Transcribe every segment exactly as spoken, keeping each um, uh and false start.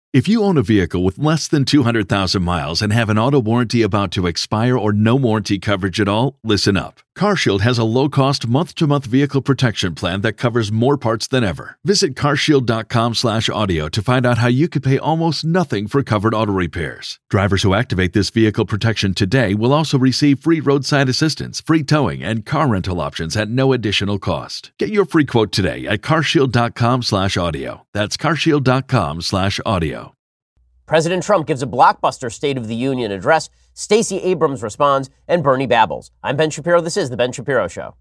If you own a vehicle with less than two hundred thousand miles and have an auto warranty about to expire or no warranty coverage at all, listen up. CarShield has a low-cost month-to-month vehicle protection plan that covers more parts than ever. Visit carshield.com slash audio to find out how you could pay almost nothing for covered auto repairs. Drivers who activate this vehicle protection today will also receive free roadside assistance, free towing, and car rental options at no additional cost. Get your free quote today at carshield.com slash audio. That's carshield.com slash audio. President Trump gives a blockbuster State of the Union address. Stacey Abrams responds, and Bernie babbles. I'm Ben Shapiro. This is The Ben Shapiro Show.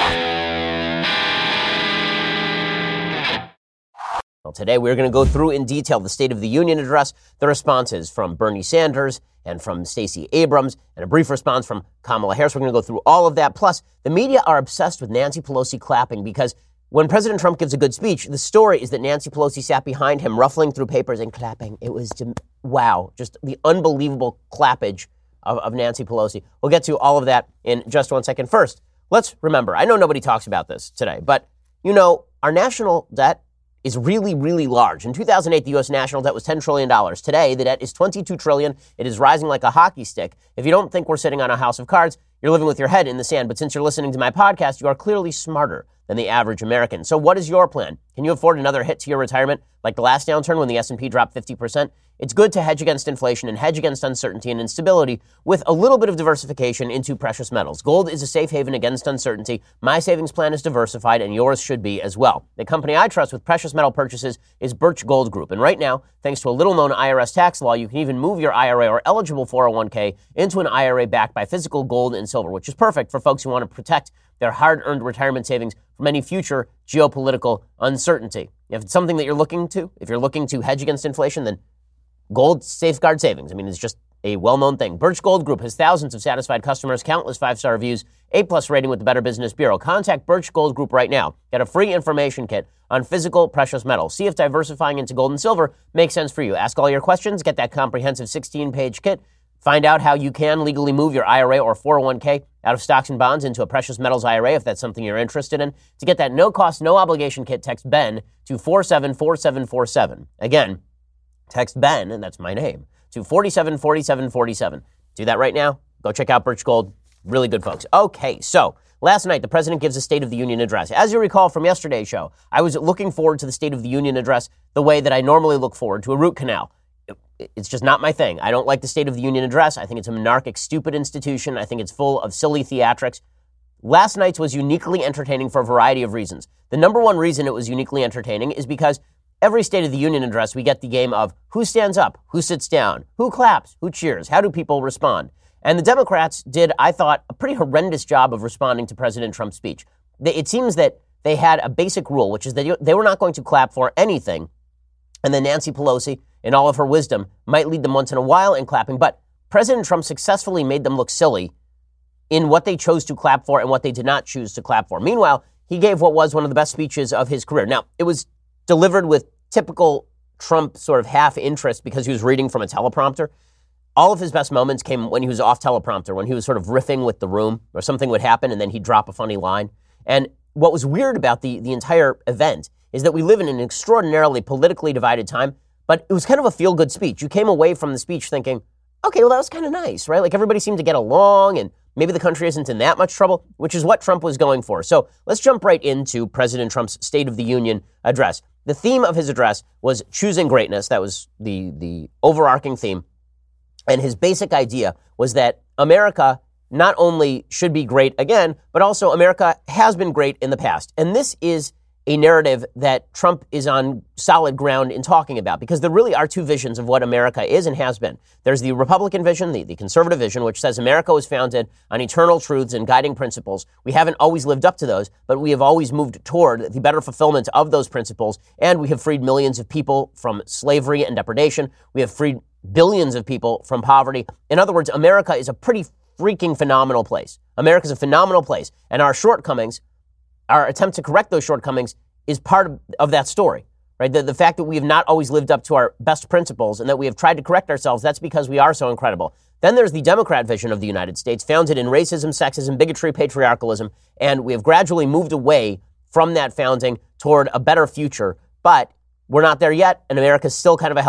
Well, today we're going to go through in detail the State of the Union address, the responses from Bernie Sanders and from Stacey Abrams, and a brief response from Kamala Harris. We're going to go through all of that. Plus, the media are obsessed with Nancy Pelosi clapping because when President Trump gives a good speech, the story is that Nancy Pelosi sat behind him, ruffling through papers and clapping. It was, wow, just the unbelievable clappage of, of Nancy Pelosi. We'll get to all of that in just one second. First, let's remember, I know nobody talks about this today, but, you know, our national debt is really, really large. In two thousand eight, the U S national debt was ten trillion dollars. Today, the debt is twenty-two trillion dollars. It is rising like a hockey stick. If you don't think we're sitting on a house of cards, you're living with your head in the sand. But since you're listening to my podcast, you are clearly smarter than the average American. So what is your plan? Can you afford another hit to your retirement like the last downturn when the S and P dropped fifty percent? It's good to hedge against inflation and hedge against uncertainty and instability with a little bit of diversification into precious metals. Gold is a safe haven against uncertainty. My savings plan is diversified, and yours should be as well. The company I trust with precious metal purchases is Birch Gold Group. And right now, thanks to a little-known I R S tax law, you can even move your I R A or eligible four oh one k into an I R A backed by physical gold and silver, which is perfect for folks who want to protect their hard-earned retirement savings from any future geopolitical uncertainty. If it's something that you're looking to, if you're looking to hedge against inflation, then gold safeguard savings. I mean, it's just a well-known thing. Birch Gold Group has thousands of satisfied customers, countless five-star reviews, A-plus rating with the Better Business Bureau. Contact Birch Gold Group right now. Get a free information kit on physical precious metals. See if diversifying into gold and silver makes sense for you. Ask all your questions. Get that comprehensive sixteen-page kit. Find out how you can legally move your I R A or four oh one k out of stocks and bonds into a precious metals I R A if that's something you're interested in. To get that no-cost, no-obligation kit, text BEN to four seven four seven four seven. Again, text BEN, and that's my name, to four seven four seven four seven. Do that right now. Go check out Birch Gold. Really good folks. Okay, so last night the president gives a State of the Union address. As you recall from yesterday's show, I was looking forward to the State of the Union address the way that I normally look forward to a root canal. It's just not my thing. I don't like the State of the Union address. I think it's a monarchic, stupid institution. I think it's full of silly theatrics. Last night's was uniquely entertaining for a variety of reasons. The number one reason it was uniquely entertaining is because every State of the Union address, we get the game of who stands up, who sits down, who claps, who cheers, how do people respond? And the Democrats did, I thought, a pretty horrendous job of responding to President Trump's speech. It seems that they had a basic rule, which is that they were not going to clap for anything. And then Nancy Pelosi, in all of her wisdom, might lead them once in a while in clapping. But President Trump successfully made them look silly in what they chose to clap for and what they did not choose to clap for. Meanwhile, he gave what was one of the best speeches of his career. Now, it was delivered with typical Trump sort of half interest because he was reading from a teleprompter. All of his best moments came when he was off teleprompter, when he was sort of riffing with the room or something would happen and then he'd drop a funny line. And what was weird about the, the entire event is that we live in an extraordinarily politically divided time, but it was kind of a feel-good speech. You came away from the speech thinking, okay, well, that was kind of nice, right? Like everybody seemed to get along and maybe the country isn't in that much trouble, which is what Trump was going for. So let's jump right into President Trump's State of the Union address. The theme of his address was choosing greatness. That was the, the overarching theme. And his basic idea was that America not only should be great again, but also America has been great in the past. And this is a narrative that Trump is on solid ground in talking about, because there really are two visions of what America is and has been. There's the Republican vision, the, the conservative vision, which says America was founded on eternal truths and guiding principles. We haven't always lived up to those, but we have always moved toward the better fulfillment of those principles, and we have freed millions of people from slavery and depredation. We have freed billions of people from poverty. In other words, America is a pretty freaking phenomenal place. America is a phenomenal place, and our shortcomings, our attempt to correct those shortcomings is part of, of that story, right? The, the fact that we have not always lived up to our best principles and that we have tried to correct ourselves, that's because we are so incredible. Then there's the Democrat vision of the United States, founded in racism, sexism, bigotry, patriarchalism, and we have gradually moved away from that founding toward a better future, but we're not there yet, and America's still kind of a hellhole,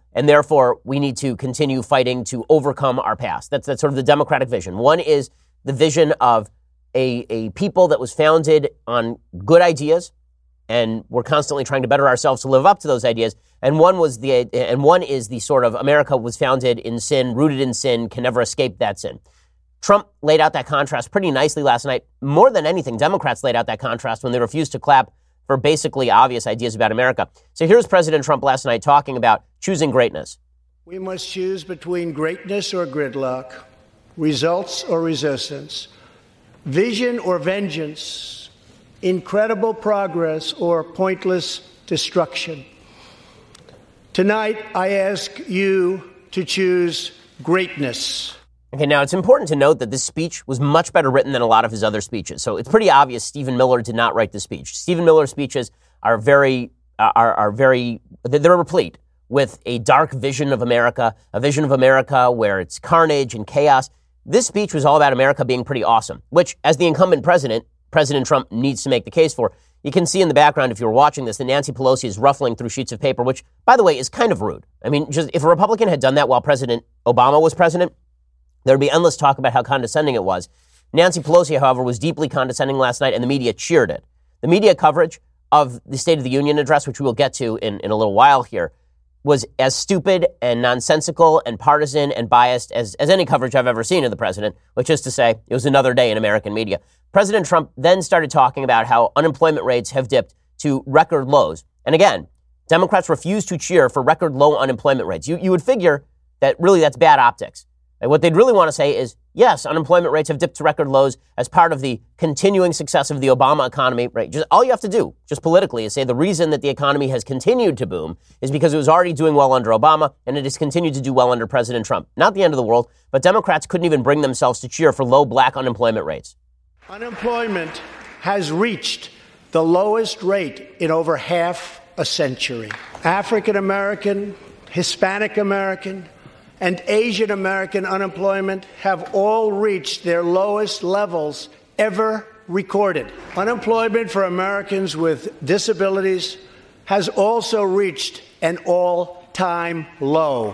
and therefore we need to continue fighting to overcome our past. That's, that's sort of the Democratic vision. One is the vision of a, a people that was founded on good ideas, and we're constantly trying to better ourselves to live up to those ideas. And one was the and one is the sort of America was founded in sin, rooted in sin, can never escape that sin. Trump laid out that contrast pretty nicely last night. More than anything, Democrats laid out that contrast when they refused to clap for basically obvious ideas about America. So here's President Trump last night talking about choosing greatness. We must choose between greatness or gridlock, results or resistance, vision or vengeance, incredible progress or pointless destruction. Tonight, I ask you to choose greatness. Okay, now it's important to note that this speech was much better written than a lot of his other speeches. So it's pretty obvious Stephen Miller did not write the speech. Stephen Miller's speeches are very, uh, are, are very, they're replete with a dark vision of America, a vision of America where it's carnage and chaos. This speech was all about America being pretty awesome, which, as the incumbent president, President Trump needs to make the case for. You can see in the background, if you're watching this, that Nancy Pelosi is ruffling through sheets of paper, which, by the way, is kind of rude. I mean, just if a Republican had done that while President Obama was president, there would be endless talk about how condescending it was. Nancy Pelosi, however, was deeply condescending last night, and the media cheered it. The media coverage of the State of the Union address, which we will get to in, in a little while here, was as stupid and nonsensical and partisan and biased as, as any coverage I've ever seen of the president, which is to say, it was another day in American media. President Trump then started talking about how unemployment rates have dipped to record lows. And again, Democrats refuse to cheer for record low unemployment rates. You, you would figure that really that's bad optics. And what they'd really want to say is, yes, unemployment rates have dipped to record lows as part of the continuing success of the Obama economy. Right? Just all you have to do, just politically, is say the reason that the economy has continued to boom is because it was already doing well under Obama, and it has continued to do well under President Trump. Not the end of the world, but Democrats couldn't even bring themselves to cheer for low black unemployment rates. Unemployment has reached the lowest rate in over half a century. African American, Hispanic American, and Asian American unemployment have all reached their lowest levels ever recorded. Unemployment for Americans with disabilities has also reached an all-time low.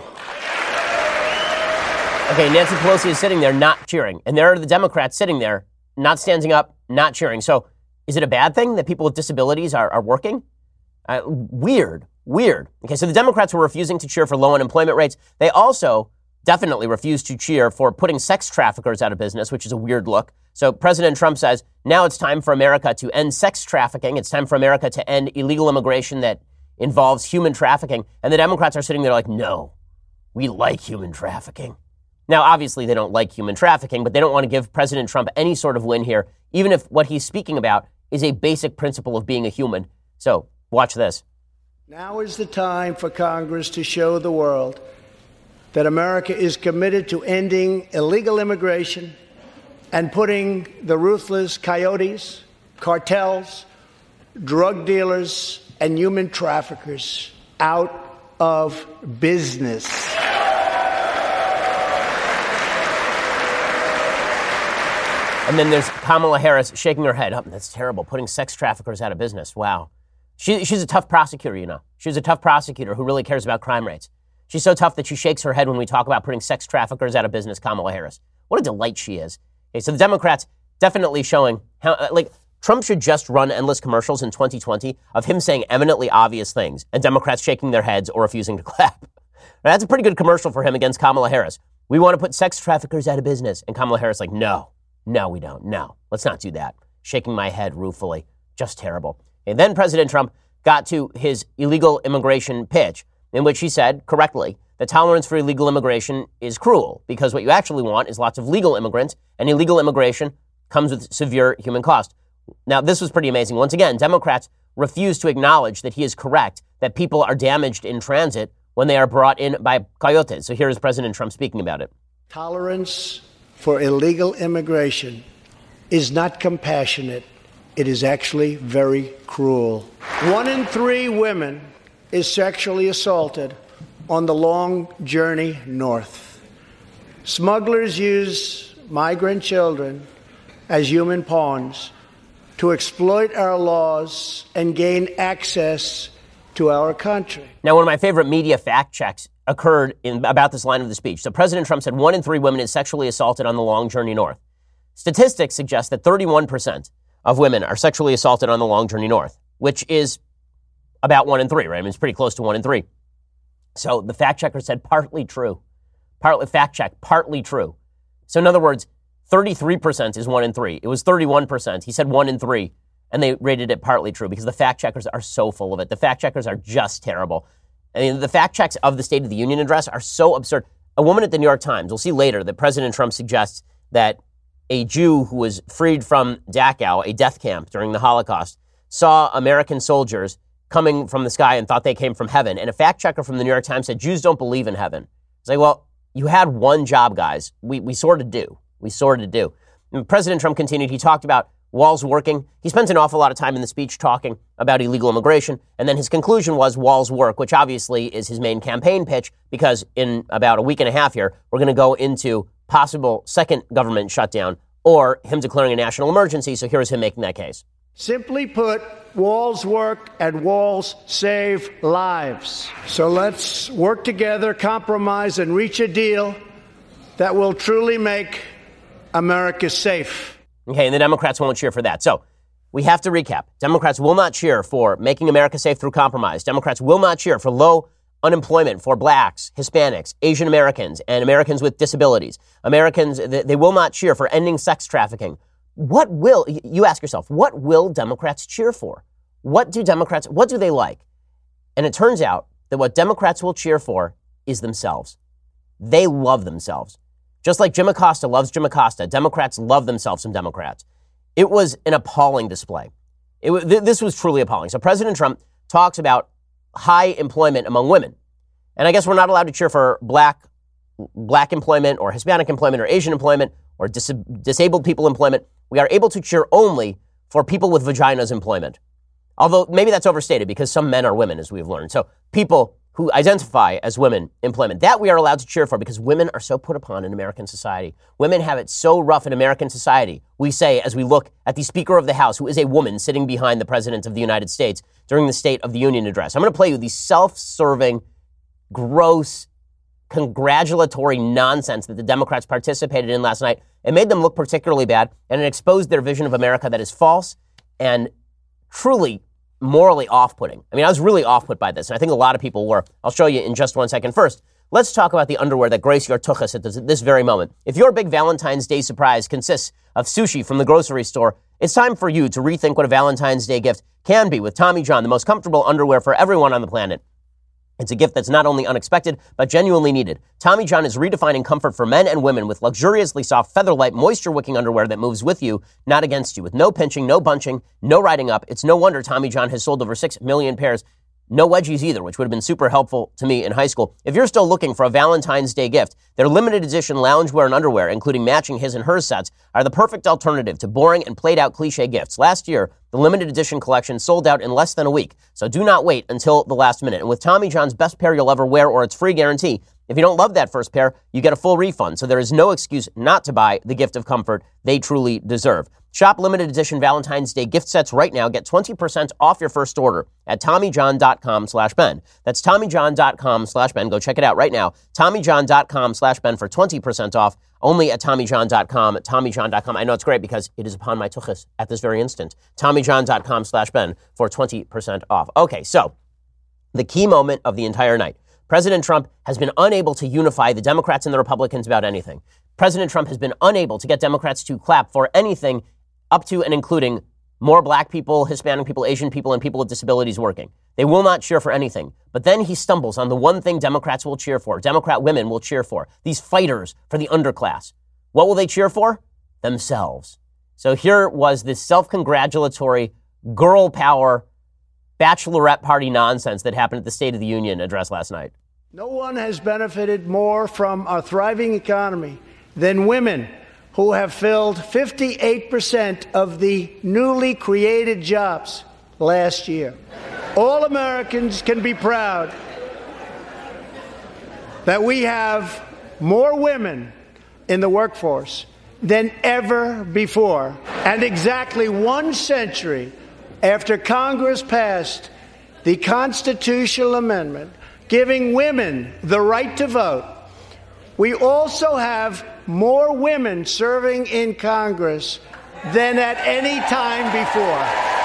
Okay, Nancy Pelosi is sitting there not cheering, and there are the Democrats sitting there not standing up, not cheering. So is it a bad thing that people with disabilities are, are working? Uh, weird. Weird. Okay, so the Democrats were refusing to cheer for low unemployment rates. They also definitely refused to cheer for putting sex traffickers out of business, which is a weird look. So President Trump says, now it's time for America to end sex trafficking. It's time for America to end illegal immigration that involves human trafficking. And the Democrats are sitting there like, no, we like human trafficking. Now, obviously, they don't like human trafficking, but they don't want to give President Trump any sort of win here, even if what he's speaking about is a basic principle of being a human. So watch this. Now is the time for Congress to show the world that America is committed to ending illegal immigration and putting the ruthless coyotes, cartels, drug dealers, and human traffickers out of business. And then there's Kamala Harris shaking her head. Oh, that's terrible. Putting sex traffickers out of business. Wow. She, she's a tough prosecutor, you know. She's a tough prosecutor who really cares about crime rates. She's so tough that she shakes her head when we talk about putting sex traffickers out of business, Kamala Harris. What a delight she is. Okay, so the Democrats definitely showing how, like, Trump should just run endless commercials in twenty twenty of him saying eminently obvious things and Democrats shaking their heads or refusing to clap. Now, that's a pretty good commercial for him against Kamala Harris. We want to put sex traffickers out of business. And Kamala Harris like, no, no, we don't. No, let's not do that. Shaking my head ruefully. Just terrible. And then President Trump got to his illegal immigration pitch, in which he said, correctly, that tolerance for illegal immigration is cruel because what you actually want is lots of legal immigrants, and illegal immigration comes with severe human cost. Now, this was pretty amazing. Once again, Democrats refuse to acknowledge that he is correct, that people are damaged in transit when they are brought in by coyotes. So here is President Trump speaking about it. Tolerance for illegal immigration is not compassionate. It is actually very cruel. One in three women is sexually assaulted on the long journey north. Smugglers use migrant children as human pawns to exploit our laws and gain access to our country. Now, one of my favorite media fact checks occurred in about this line of the speech. So President Trump said one in three women is sexually assaulted on the long journey north. Statistics suggest that thirty-one percent of women are sexually assaulted on the long journey north, which is about one in three, right? I mean, it's pretty close to one in three. So the fact checker said partly true. Partly fact check, partly true. So in other words, thirty-three percent is one in three. It was thirty-one percent. He said one in three, and they rated it partly true because the fact checkers are so full of it. The fact checkers are just terrible. I mean, the fact checks of the State of the Union address are so absurd. A woman at the New York Times, we'll see later that President Trump suggests that a Jew who was freed from Dachau, a death camp during the Holocaust, saw American soldiers coming from the sky and thought they came from heaven. And a fact checker from the New York Times said, Jews don't believe in heaven. It's like, well, you had one job, guys. We we sort of do. We sort of do. And President Trump continued. He talked about walls working. He spent an awful lot of time in the speech talking about illegal immigration. And then his conclusion was walls work, which obviously is his main campaign pitch, because in about a week and a half here, we're going to go into possible second government shutdown or him declaring a national emergency. So here's him making that case. Simply put, walls work and walls save lives. So let's work together, compromise, and reach a deal that will truly make America safe. Okay, and the Democrats won't cheer for that. So we have to recap. Democrats will not cheer for making America safe through compromise. Democrats will not cheer for low unemployment for blacks, Hispanics, Asian Americans, and Americans with disabilities. Americans, they will not cheer for ending sex trafficking. What will, you ask yourself, what will Democrats cheer for? What do Democrats, what do they like? And it turns out that what Democrats will cheer for is themselves. They love themselves. Just like Jim Acosta loves Jim Acosta, Democrats love themselves some Democrats. It was an appalling display. It was, th- this was truly appalling. So President Trump talks about high employment among women. And I guess we're not allowed to cheer for black black employment or Hispanic employment or Asian employment or dis- disabled people employment. We are able to cheer only for people with vaginas employment. Although maybe that's overstated because some men are women, as we've learned. So people who identify as women employment, that we are allowed to cheer for because women are so put upon in American society. Women have it so rough in American society. We say, as we look at the Speaker of the House, who is a woman sitting behind the President of the United States during the State of the Union address. I'm going to play you the self-serving, gross, congratulatory nonsense that the Democrats participated in last night. It made them look particularly bad, and it exposed their vision of America that is false and truly morally off-putting. I mean, I was really off-put by this, and I think a lot of people were. I'll show you in just one second. First, let's talk about the underwear that grace your tuchus at this, this very moment. If your big Valentine's Day surprise consists of sushi from the grocery store, it's time for you to rethink what a Valentine's Day gift can be with Tommy John, the most comfortable underwear for everyone on the planet. It's a gift that's not only unexpected, but genuinely needed. Tommy John is redefining comfort for men and women with luxuriously soft, feather-light, moisture-wicking underwear that moves with you, not against you. With no pinching, no bunching, no riding up. It's no wonder Tommy John has sold over six million pairs. No wedgies either, which would have been super helpful to me in high school. If you're still looking for a Valentine's Day gift, their limited edition loungewear and underwear, including matching his and hers sets, are the perfect alternative to boring and played-out cliche gifts. Last year, the limited edition collection sold out in less than a week, so do not wait until the last minute. And with Tommy John's best pair you'll ever wear or its free guarantee, if you don't love that first pair, you get a full refund, so there is no excuse not to buy the gift of comfort they truly deserve. Shop limited edition Valentine's Day gift sets right now. Get twenty percent off your first order at TommyJohn.com slash Ben. That's TommyJohn.com slash Ben. Go check it out right now. TommyJohn.com slash Ben for twenty percent off. Only at TommyJohn dot com. TommyJohn dot com. I know it's great because it is upon my tuchus at this very instant. TommyJohn.com slash Ben for twenty percent off. Okay, so the key moment of the entire night. President Trump has been unable to unify the Democrats and the Republicans about anything. President Trump has been unable to get Democrats to clap for anything up to and including more black people, Hispanic people, Asian people, and people with disabilities working. They will not cheer for anything. But then he stumbles on the one thing Democrats will cheer for, Democrat women will cheer for, these fighters for the underclass. What will they cheer for? Themselves. So here was this self-congratulatory girl power bachelorette party nonsense that happened at the State of the Union address last night. No one has benefited more from our thriving economy than women, who have filled fifty-eight percent of the newly created jobs last year. All Americans can be proud that we have more women in the workforce than ever before. And exactly one century after Congress passed the constitutional amendment giving women the right to vote, we also have more women serving in Congress than at any time before.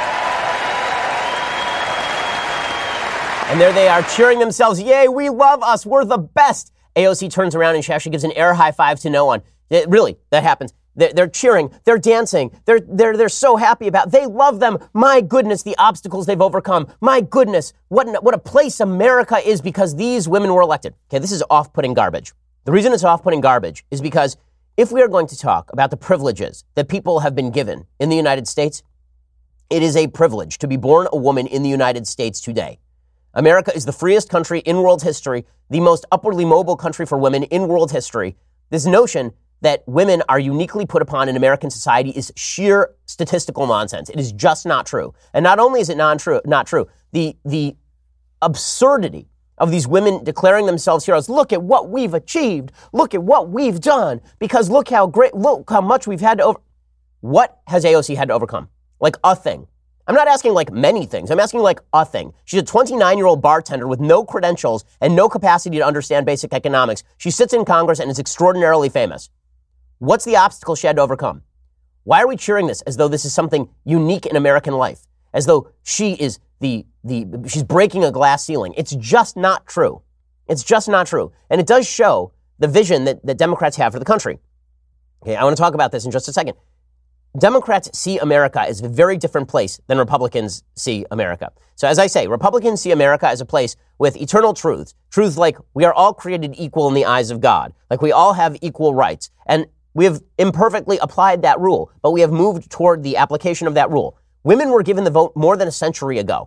And there they are cheering themselves. Yay, we love us. We're the best. A O C turns around and she actually gives an air high five to no one. It, really, that happens. They're, they're cheering. They're dancing. They're, they're, they're so happy about it. They love them. My goodness, the obstacles they've overcome. My goodness, what, what a place America is because these women were elected. Okay, this is off-putting garbage. The reason it's off-putting garbage is because if we are going to talk about the privileges that people have been given in the United States, it is a privilege to be born a woman in the United States today. America is the freest country in world history, the most upwardly mobile country for women in world history. This notion that women are uniquely put upon in American society is sheer statistical nonsense. It is just not true. And not only is it non-true, not true, the, the absurdity of these women declaring themselves heroes. Look at what we've achieved. Look at what we've done. Because look how great, look how much we've had to over. What has A O C had to overcome? Like a thing. I'm not asking like many things. I'm asking like a thing. She's a twenty-nine-year-old bartender with no credentials and no capacity to understand basic economics. She sits in Congress and is extraordinarily famous. What's the obstacle she had to overcome? Why are we cheering this as though this is something unique in American life? As though she is the, the, she's breaking a glass ceiling. It's just not true. It's just not true. And it does show the vision that, that Democrats have for the country. Okay, I want to talk about this in just a second. Democrats see America as a very different place than Republicans see America. So as I say, Republicans see America as a place with eternal truths. Truths like we are all created equal in the eyes of God. Like we all have equal rights. And we have imperfectly applied that rule, but we have moved toward the application of that rule. Women were given the vote more than a century ago.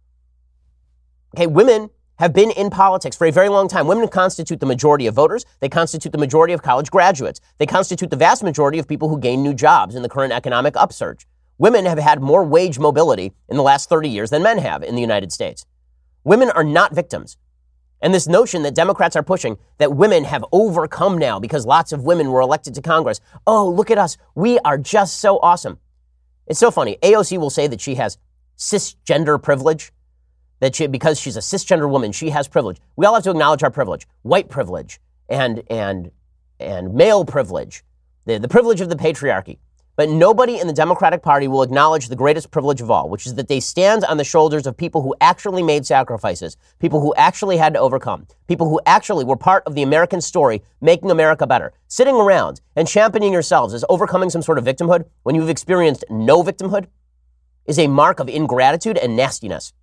Okay, women have been in politics for a very long time. Women constitute the majority of voters. They constitute the majority of college graduates. They constitute the vast majority of people who gain new jobs in the current economic upsurge. Women have had more wage mobility in the last thirty years than men have in the United States. Women are not victims. And this notion that Democrats are pushing that women have overcome now because lots of women were elected to Congress. Oh, look at us. We are just so awesome. It's so funny. A O C will say that she has cisgender privilege, that she, because she's a cisgender woman, she has privilege. We all have to acknowledge our privilege. White privilege and and and male privilege, the, the privilege of the patriarchy. But nobody in the Democratic Party will acknowledge the greatest privilege of all, which is that they stand on the shoulders of people who actually made sacrifices, people who actually had to overcome, people who actually were part of the American story, making America better. Sitting around and championing yourselves as overcoming some sort of victimhood when you've experienced no victimhood is a mark of ingratitude and nastiness.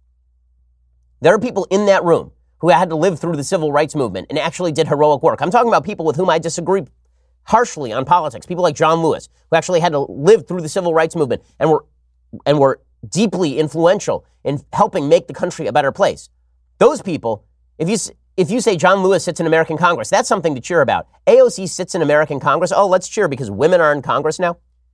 There are people in that room who had to live through the civil rights movement and actually did heroic work. I'm talking about people with whom I disagree harshly on politics, people like John Lewis, who actually had to live through the civil rights movement and were and were deeply influential in helping make the country a better place. Those people, if you if you say John Lewis sits in American Congress, that's something to cheer about. A O C sits in American Congress. Oh, let's cheer because women are in Congress now.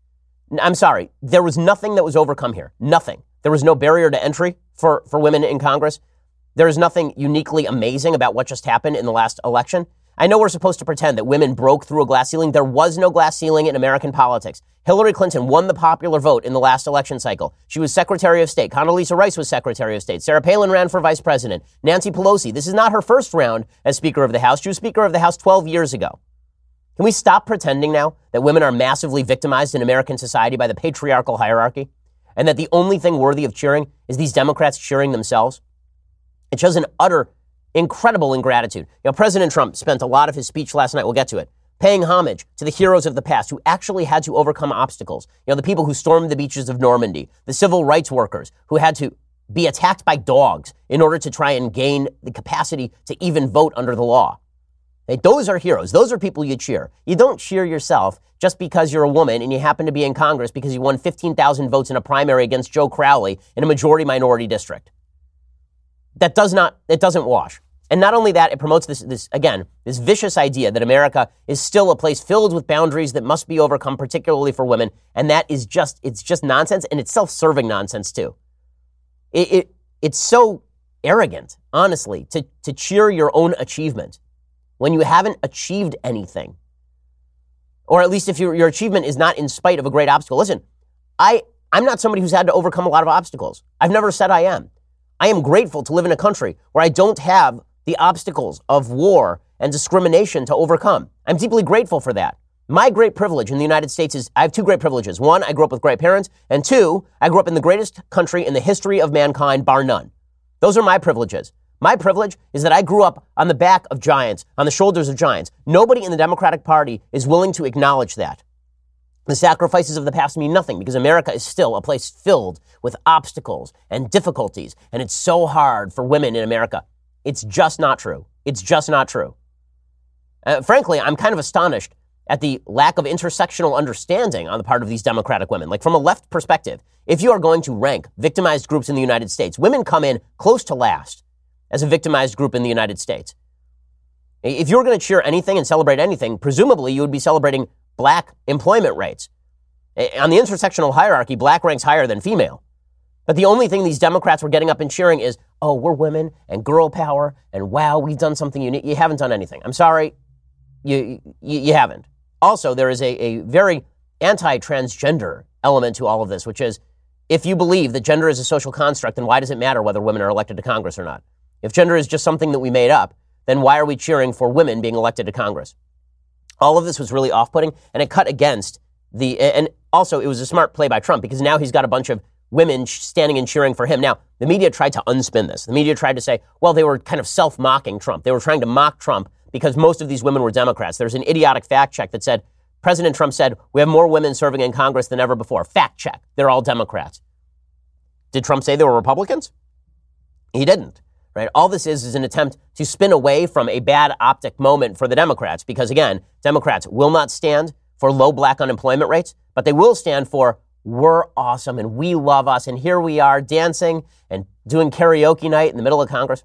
I'm sorry. There was nothing that was overcome here. Nothing. There was no barrier to entry for, for women in Congress. There is nothing uniquely amazing about what just happened in the last election. I know we're supposed to pretend that women broke through a glass ceiling. There was no glass ceiling in American politics. Hillary Clinton won the popular vote in the last election cycle. She was Secretary of State. Condoleezza Rice was Secretary of State. Sarah Palin ran for Vice President. Nancy Pelosi, this is not her first round as Speaker of the House. She was Speaker of the House twelve years ago. Can we stop pretending now that women are massively victimized in American society by the patriarchal hierarchy? And that the only thing worthy of cheering is these Democrats cheering themselves? It shows an utter incredible ingratitude. You know, President Trump spent a lot of his speech last night, we'll get to it, paying homage to the heroes of the past who actually had to overcome obstacles. You know, the people who stormed the beaches of Normandy, the civil rights workers who had to be attacked by dogs in order to try and gain the capacity to even vote under the law. Hey, those are heroes. Those are people you cheer. You don't cheer yourself just because you're a woman and you happen to be in Congress because you won fifteen thousand votes in a primary against Joe Crowley in a majority minority district. That does not, it doesn't wash. And not only that, it promotes this, this, again, this vicious idea that America is still a place filled with boundaries that must be overcome, particularly for women. And that is just, it's just nonsense, and it's self-serving nonsense too. It, it it's so arrogant, honestly, to, to cheer your own achievement when you haven't achieved anything. Or at least if your, your achievement is not in spite of a great obstacle. Listen, I, I'm not somebody who's had to overcome a lot of obstacles. I've never said I am. I am grateful to live in a country where I don't have the obstacles of war and discrimination to overcome. I'm deeply grateful for that. My great privilege in the United States is I have two great privileges. One, I grew up with great parents. And two, I grew up in the greatest country in the history of mankind, bar none. Those are my privileges. My privilege is that I grew up on the back of giants, on the shoulders of giants. Nobody in the Democratic Party is willing to acknowledge that. The sacrifices of the past mean nothing because America is still a place filled with obstacles and difficulties, and it's so hard for women in America. It's just not true. It's just not true. Uh, frankly, I'm kind of astonished at the lack of intersectional understanding on the part of these Democratic women. Like, from a left perspective, if you are going to rank victimized groups in the United States, women come in close to last as a victimized group in the United States. If you were going to cheer anything and celebrate anything, presumably you would be celebrating black employment rates. On the intersectional hierarchy, black ranks higher than female. But the only thing these Democrats were getting up and cheering is, oh, we're women and girl power, and wow, we've done something unique. You haven't done anything. I'm sorry, you you, you haven't. Also, there is a, a very anti-transgender element to all of this, which is, if you believe that gender is a social construct, then why does it matter whether women are elected to Congress or not? If gender is just something that we made up, then why are we cheering for women being elected to Congress? All of this was really off-putting, and it cut against the, and also it was a smart play by Trump, because now he's got a bunch of women standing and cheering for him. Now, the media tried to unspin this. The media tried to say, well, they were kind of self-mocking Trump. They were trying to mock Trump because most of these women were Democrats. There's an idiotic fact check that said, President Trump said, we have more women serving in Congress than ever before. Fact check. They're all Democrats. Did Trump say they were Republicans? He didn't. Right? All this is is an attempt to spin away from a bad optic moment for the Democrats, because, again, Democrats will not stand for low black unemployment rates, but they will stand for we're awesome and we love us, and here we are dancing and doing karaoke night in the middle of Congress.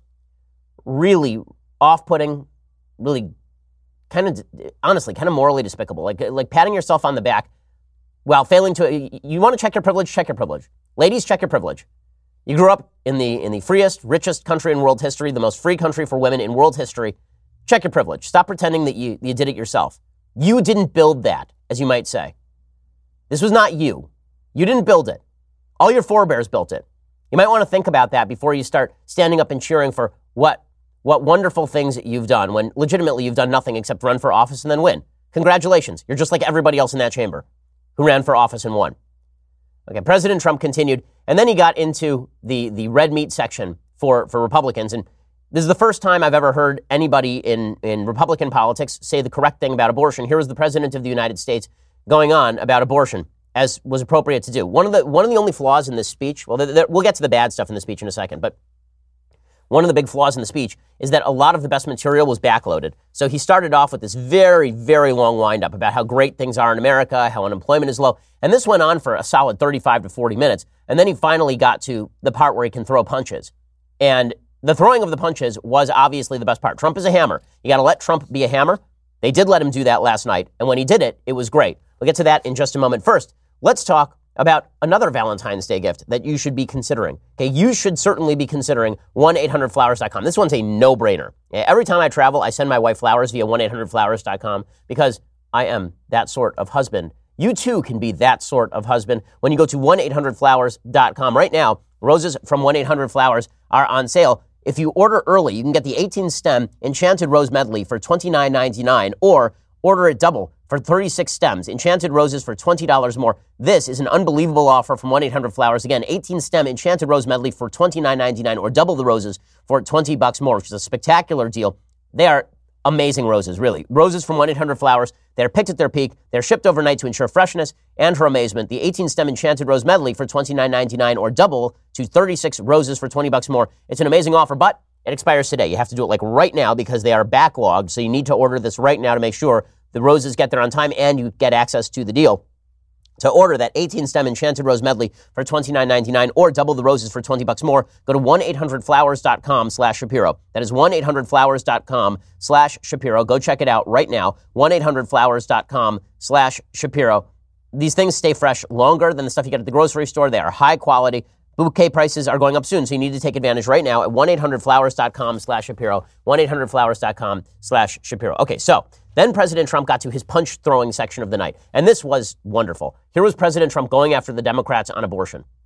Really off-putting, really kind of, honestly, kind of morally despicable, like, like patting yourself on the back while failing to, you want to check your privilege, check your privilege. Ladies, check your privilege. You grew up in the in the freest, richest country in world history, the most free country for women in world history. Check your privilege. Stop pretending that you, you did it yourself. You didn't build that, as you might say. This was not you. You didn't build it. All your forebears built it. You might want to think about that before you start standing up and cheering for what, what wonderful things that you've done, when legitimately you've done nothing except run for office and then win. Congratulations. You're just like everybody else in that chamber who ran for office and won. Okay, President Trump continued, and then he got into the, the red meat section for, for Republicans. And this is the first time I've ever heard anybody in, in Republican politics say the correct thing about abortion. Here was the President of the United States going on about abortion, as was appropriate to do. One of the one of the only flaws in this speech, well, the, the, we'll get to the bad stuff in the speech in a second, but one of the big flaws in the speech is that a lot of the best material was backloaded. So he started off with this very, very long windup about how great things are in America, how unemployment is low. And this went on for a solid thirty-five to forty minutes. And then he finally got to the part where he can throw punches. And the throwing of the punches was obviously the best part. Trump is a hammer. You got to let Trump be a hammer. They did let him do that last night. And when he did it, it was great. We'll get to that in just a moment. First, let's talk about another Valentine's Day gift that you should be considering. Okay, you should certainly be considering one eight hundred flowers dot com. This one's a no-brainer. Every time I travel, I send my wife flowers via one eight hundred flowers dot com because I am that sort of husband. You too can be that sort of husband when you go to one eight hundred flowers dot com. Right now, roses from one eight hundred flowers are on sale. If you order early, you can get the eighteen stem Enchanted Rose Medley for twenty-nine ninety-nine, or order it double for thirty-six stems, Enchanted Roses for twenty dollars more. This is an unbelievable offer from one eight hundred flowers. Again, eighteen stem Enchanted Rose Medley for twenty-nine ninety-nine, or double the roses for twenty bucks more, which is a spectacular deal. They are amazing roses, really. Roses from one eight hundred flowers. They're picked at their peak. They're shipped overnight to ensure freshness and her amazement. The eighteen stem Enchanted Rose Medley for twenty-nine ninety-nine, or double to thirty-six roses for twenty bucks more. It's an amazing offer, but it expires today. You have to do it like right now because they are backlogged. So you need to order this right now to make sure the roses get there on time and you get access to the deal. To order that eighteen stem Enchanted Rose Medley for twenty-nine ninety-nine, or double the roses for twenty bucks more, go to one eight hundred flowers dot com slash Shapiro. That is one eight hundred flowers dot com slash Shapiro. Go check it out right now. one eight hundred flowers dot com slash Shapiro. These things stay fresh longer than the stuff you get at the grocery store. They are high quality. Bouquet prices are going up soon, so you need to take advantage right now at one eight hundred flowers dot com slash Shapiro. one eight hundred flowers dot com slash Shapiro. Okay, so then President Trump got to his punch-throwing section of the night, and this was wonderful. Here was President Trump going after the Democrats on abortion.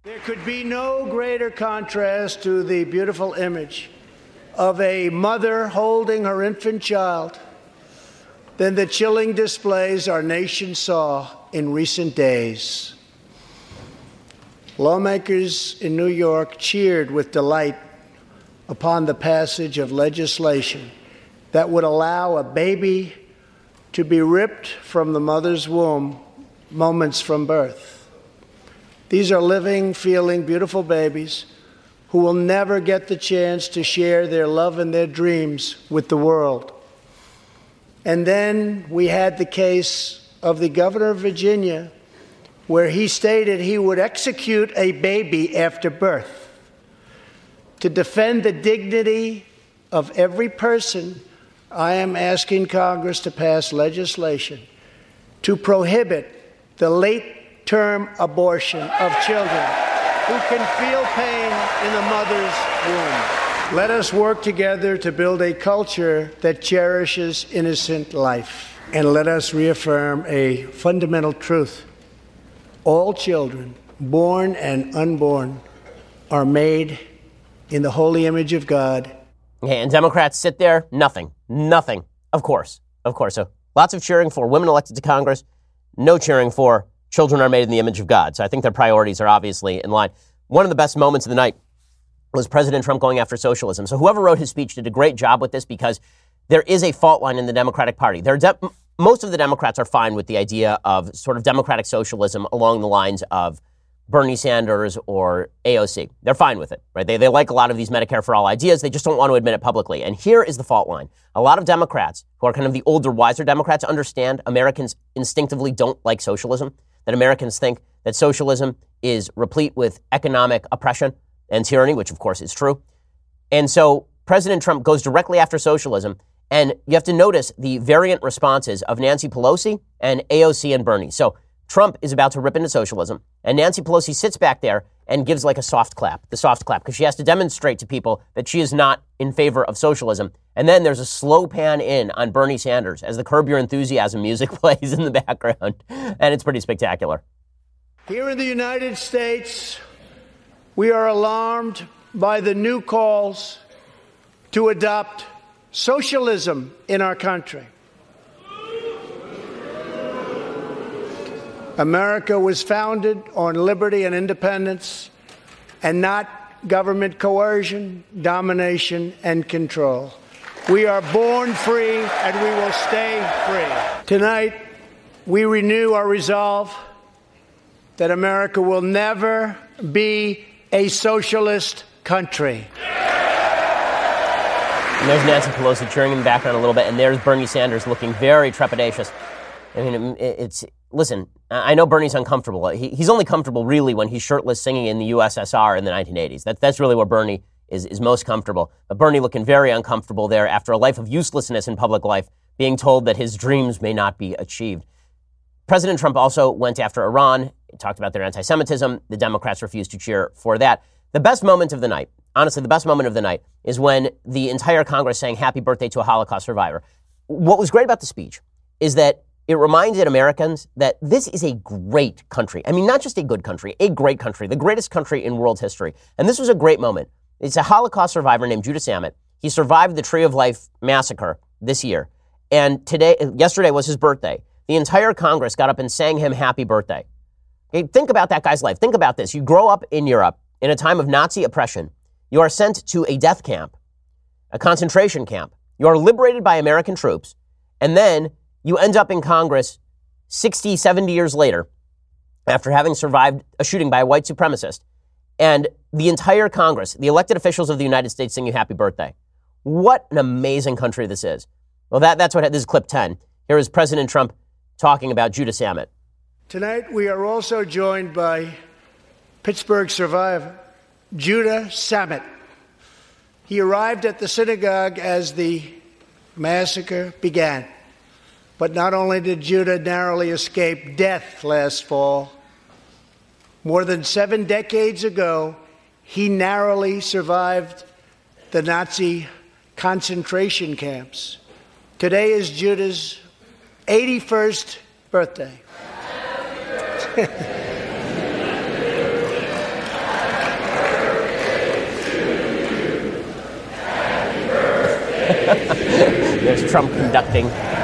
There could be no greater contrast to the beautiful image of a mother holding her infant child than the chilling displays our nation saw in recent days. Lawmakers in New York cheered with delight upon the passage of legislation that would allow a baby to be ripped from the mother's womb moments from birth. These are living, feeling, beautiful babies who will never get the chance to share their love and their dreams with the world. And then we had the case of the governor of Virginia, where he stated he would execute a baby after birth. To defend the dignity of every person, I am asking Congress to pass legislation to prohibit the late-term abortion of children who can feel pain in the mother's womb. Let us work together to build a culture that cherishes innocent life. And let us reaffirm a fundamental truth. All children, born and unborn, are made in the holy image of God. Okay, and Democrats sit there, nothing, nothing. Of course, of course. So lots of cheering for women elected to Congress, no cheering for children are made in the image of God. So I think their priorities are obviously in line. One of the best moments of the night was President Trump going after socialism. So whoever wrote his speech did a great job with this, because there is a fault line in the Democratic Party. There are de- most of the Democrats are fine with the idea of sort of democratic socialism along the lines of Bernie Sanders or A O C. They're fine with it, right? They, they like a lot of these Medicare for all ideas. They just don't want to admit it publicly. And here is the fault line. A lot of Democrats, who are kind of the older, wiser Democrats, understand Americans instinctively don't like socialism, that Americans think that socialism is replete with economic oppression and tyranny, which of course is true. And so President Trump goes directly after socialism. And you have to notice the variant responses of Nancy Pelosi and A O C and Bernie. So Trump is about to rip into socialism, and Nancy Pelosi sits back there and gives like a soft clap, the soft clap, because she has to demonstrate to people that she is not in favor of socialism. And then there's a slow pan in on Bernie Sanders as the Curb Your Enthusiasm music plays in the background, and it's pretty spectacular. Here in the United States, we are alarmed by the new calls to adopt socialism in our country. America was founded on liberty and independence, and not government coercion, domination, and control. We are born free, and we will stay free. Tonight, we renew our resolve that America will never be a socialist country. And there's Nancy Pelosi cheering in the background a little bit, and there's Bernie Sanders looking very trepidatious. I mean, it's, listen, I know Bernie's uncomfortable. He, he's only comfortable really when he's shirtless singing in the U S S R in the nineteen eighties. That, that's really where Bernie is, is most comfortable. But Bernie looking very uncomfortable there after a life of uselessness in public life, being told that his dreams may not be achieved. President Trump also went after Iran, talked about their anti-Semitism. The Democrats refused to cheer for that. The best moment of the night, honestly, the best moment of the night is when the entire Congress sang happy birthday to a Holocaust survivor. What was great about the speech is that it reminded Americans that this is a great country. I mean, not just a good country, a great country, the greatest country in world history. And this was a great moment. It's a Holocaust survivor named Judah Samet. He survived the Tree of Life massacre this year. And today, yesterday was his birthday. The entire Congress got up and sang him happy birthday. Okay, think about that guy's life. Think about this. You grow up in Europe in a time of Nazi oppression. You are sent to a death camp, a concentration camp. You are liberated by American troops. And then you end up in Congress sixty, seventy years later after having survived a shooting by a white supremacist. And the entire Congress, the elected officials of the United States sing you happy birthday. What an amazing country this is. Well, that, that's what, this is clip ten. Here is President Trump talking about Judah Samet. Tonight, we are also joined by Pittsburgh survivor, Judah Samet. He arrived at the synagogue as the massacre began. But not only did Judah narrowly escape death last fall, more than seven decades ago, he narrowly survived the Nazi concentration camps. Today is Judah's eighty-first birthday. There's Trump conducting.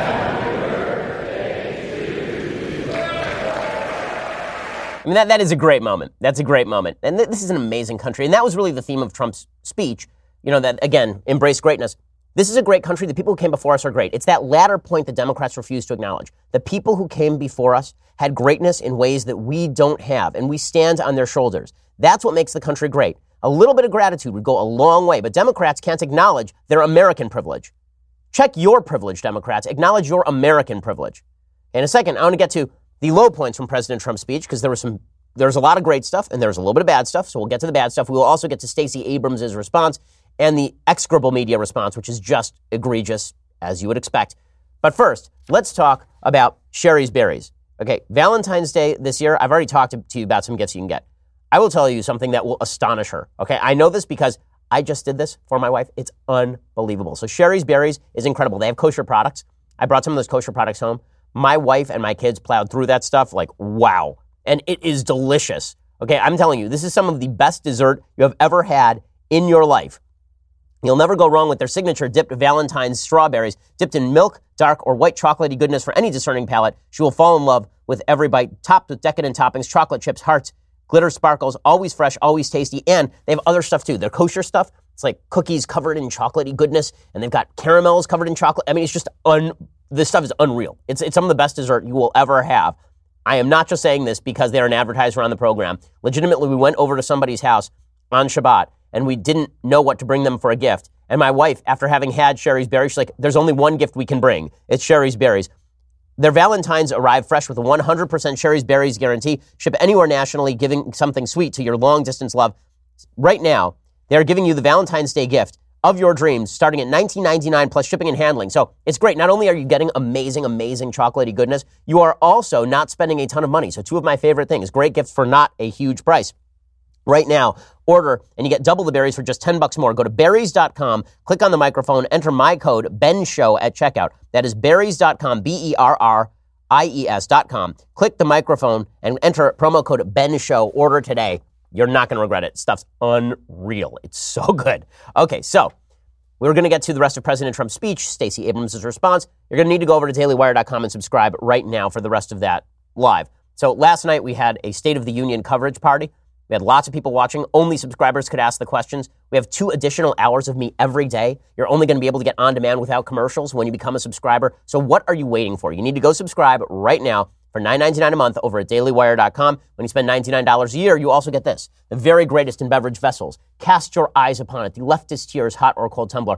I mean, that, that is a great moment. That's a great moment. And th- this is an amazing country. And that was really the theme of Trump's speech. You know, that, again, embrace greatness. This is a great country. The people who came before us are great. It's that latter point that Democrats refuse to acknowledge. The people who came before us had greatness in ways that we don't have, and we stand on their shoulders. That's what makes the country great. A little bit of gratitude would go a long way, but Democrats can't acknowledge their American privilege. Check your privilege, Democrats. Acknowledge your American privilege. In a second, I want to get to the low points from President Trump's speech, because there was some, there was a lot of great stuff and there was a little bit of bad stuff. So we'll get to the bad stuff. We will also get to Stacey Abrams' response and the execrable media response, which is just egregious, as you would expect. But first, let's talk about Shari's Berries. Okay, Valentine's Day this year, I've already talked to you about some gifts you can get. I will tell you something that will astonish her. Okay, I know this because I just did this for my wife. It's unbelievable. So Shari's Berries is incredible. They have kosher products. I brought some of those kosher products home. My wife and my kids plowed through that stuff like, wow. And it is delicious. Okay, I'm telling you, this is some of the best dessert you have ever had in your life. You'll never go wrong with their signature dipped Valentine's strawberries, dipped in milk, dark, or white chocolatey goodness for any discerning palate. She will fall in love with every bite, topped with decadent toppings, chocolate chips, hearts, glitter sparkles, always fresh, always tasty, and they have other stuff too. Their kosher stuff, it's like cookies covered in chocolatey goodness, and they've got caramels covered in chocolate. I mean, it's just un. This stuff is unreal. It's it's some of the best dessert you will ever have. I am not just saying this because they're an advertiser on the program. Legitimately, we went over to somebody's house on Shabbat, and we didn't know what to bring them for a gift. And my wife, after having had Shari's Berries, she's like, there's only one gift we can bring. It's Shari's Berries. Their Valentines arrive fresh with a one hundred percent Shari's Berries guarantee. Ship anywhere nationally, giving something sweet to your long-distance love. Right now, they're giving you the Valentine's Day gift of your dreams, starting at nineteen ninety-nine dollars plus shipping and handling. So it's great. Not only are you getting amazing, amazing chocolatey goodness, you are also not spending a ton of money. So two of my favorite things, great gifts for not a huge price. Right now, order and you get double the berries for just ten bucks more. Go to berries dot com, click on the microphone, enter my code BENSHOW at checkout. That is berries dot com, B E R R I E S dot com. Click the microphone and enter promo code BENSHOW. Order today. You're not going to regret it. Stuff's unreal. It's so good. Okay, so we're going to get to the rest of President Trump's speech, Stacey Abrams' response. You're going to need to go over to daily wire dot com and subscribe right now for the rest of that live. So last night we had a State of the Union coverage party. We had lots of people watching. Only subscribers could ask the questions. We have two additional hours of me every day. You're only going to be able to get on demand without commercials when you become a subscriber. So what are you waiting for? You need to go subscribe right now for nine ninety-nine a month over at daily wire dot com. When you spend ninety-nine dollars a year, you also get this. The very greatest in beverage vessels. Cast your eyes upon it. The leftist tears hot or cold tumbler.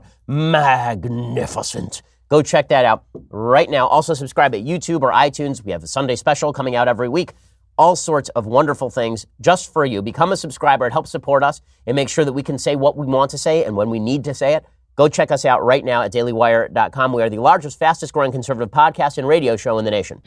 Magnificent. Go check that out right now. Also subscribe at YouTube or iTunes. We have a Sunday special coming out every week. All sorts of wonderful things just for you. Become a subscriber. It helps support us and make sure that we can say what we want to say and when we need to say it. Go check us out right now at daily wire dot com. We are the largest, fastest growing conservative podcast and radio show in the nation.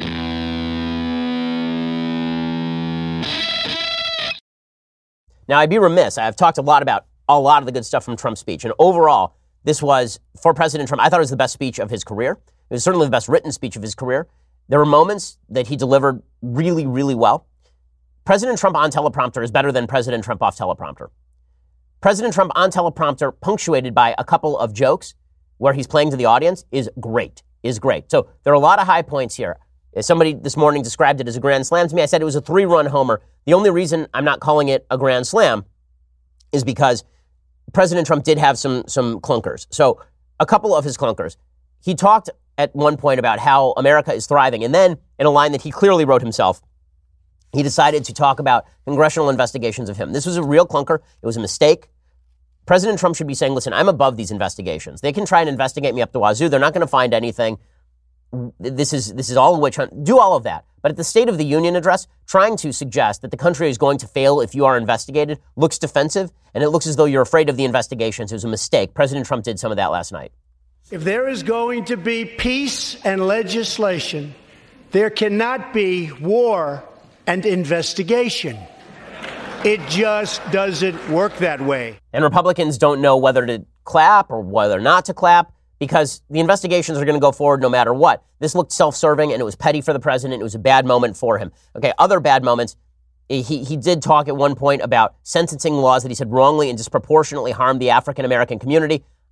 Now, I'd be remiss. I've talked a lot about a lot of the good stuff from Trump's speech. And overall, this was, for President Trump, I thought it was the best speech of his career. It was certainly the best written speech of his career. There were moments that he delivered really, really well. President Trump on teleprompter is better than President Trump off teleprompter. President Trump on teleprompter, punctuated by a couple of jokes where he's playing to the audience, is great, is great. So there are a lot of high points here. Somebody this morning described it as a grand slam to me. I said it was a three-run homer. The only reason I'm not calling it a grand slam is because President Trump did have some some clunkers. So a couple of his clunkers. He talked at one point about how America is thriving. And then in a line that he clearly wrote himself, he decided to talk about congressional investigations of him. This was a real clunker. It was a mistake. President Trump should be saying, listen, I'm above these investigations. They can try and investigate me up the wazoo. They're not going to find anything. This is this is all a witch hunt. Do all of that. But at the State of the Union address, trying to suggest that the country is going to fail if you are investigated looks defensive, and it looks as though you're afraid of the investigations. It was a mistake. President Trump did some of that last night. If there is going to be peace and legislation, there cannot be war and investigation. It just doesn't work that way. And Republicans don't know whether to clap or whether not to clap, because the investigations are going to go forward no matter what. This looked self-serving, and it was petty for the president. It was a bad moment for him. Okay, other bad moments. He he did talk at one point about sentencing laws that he said wrongly and disproportionately harmed the African-American community.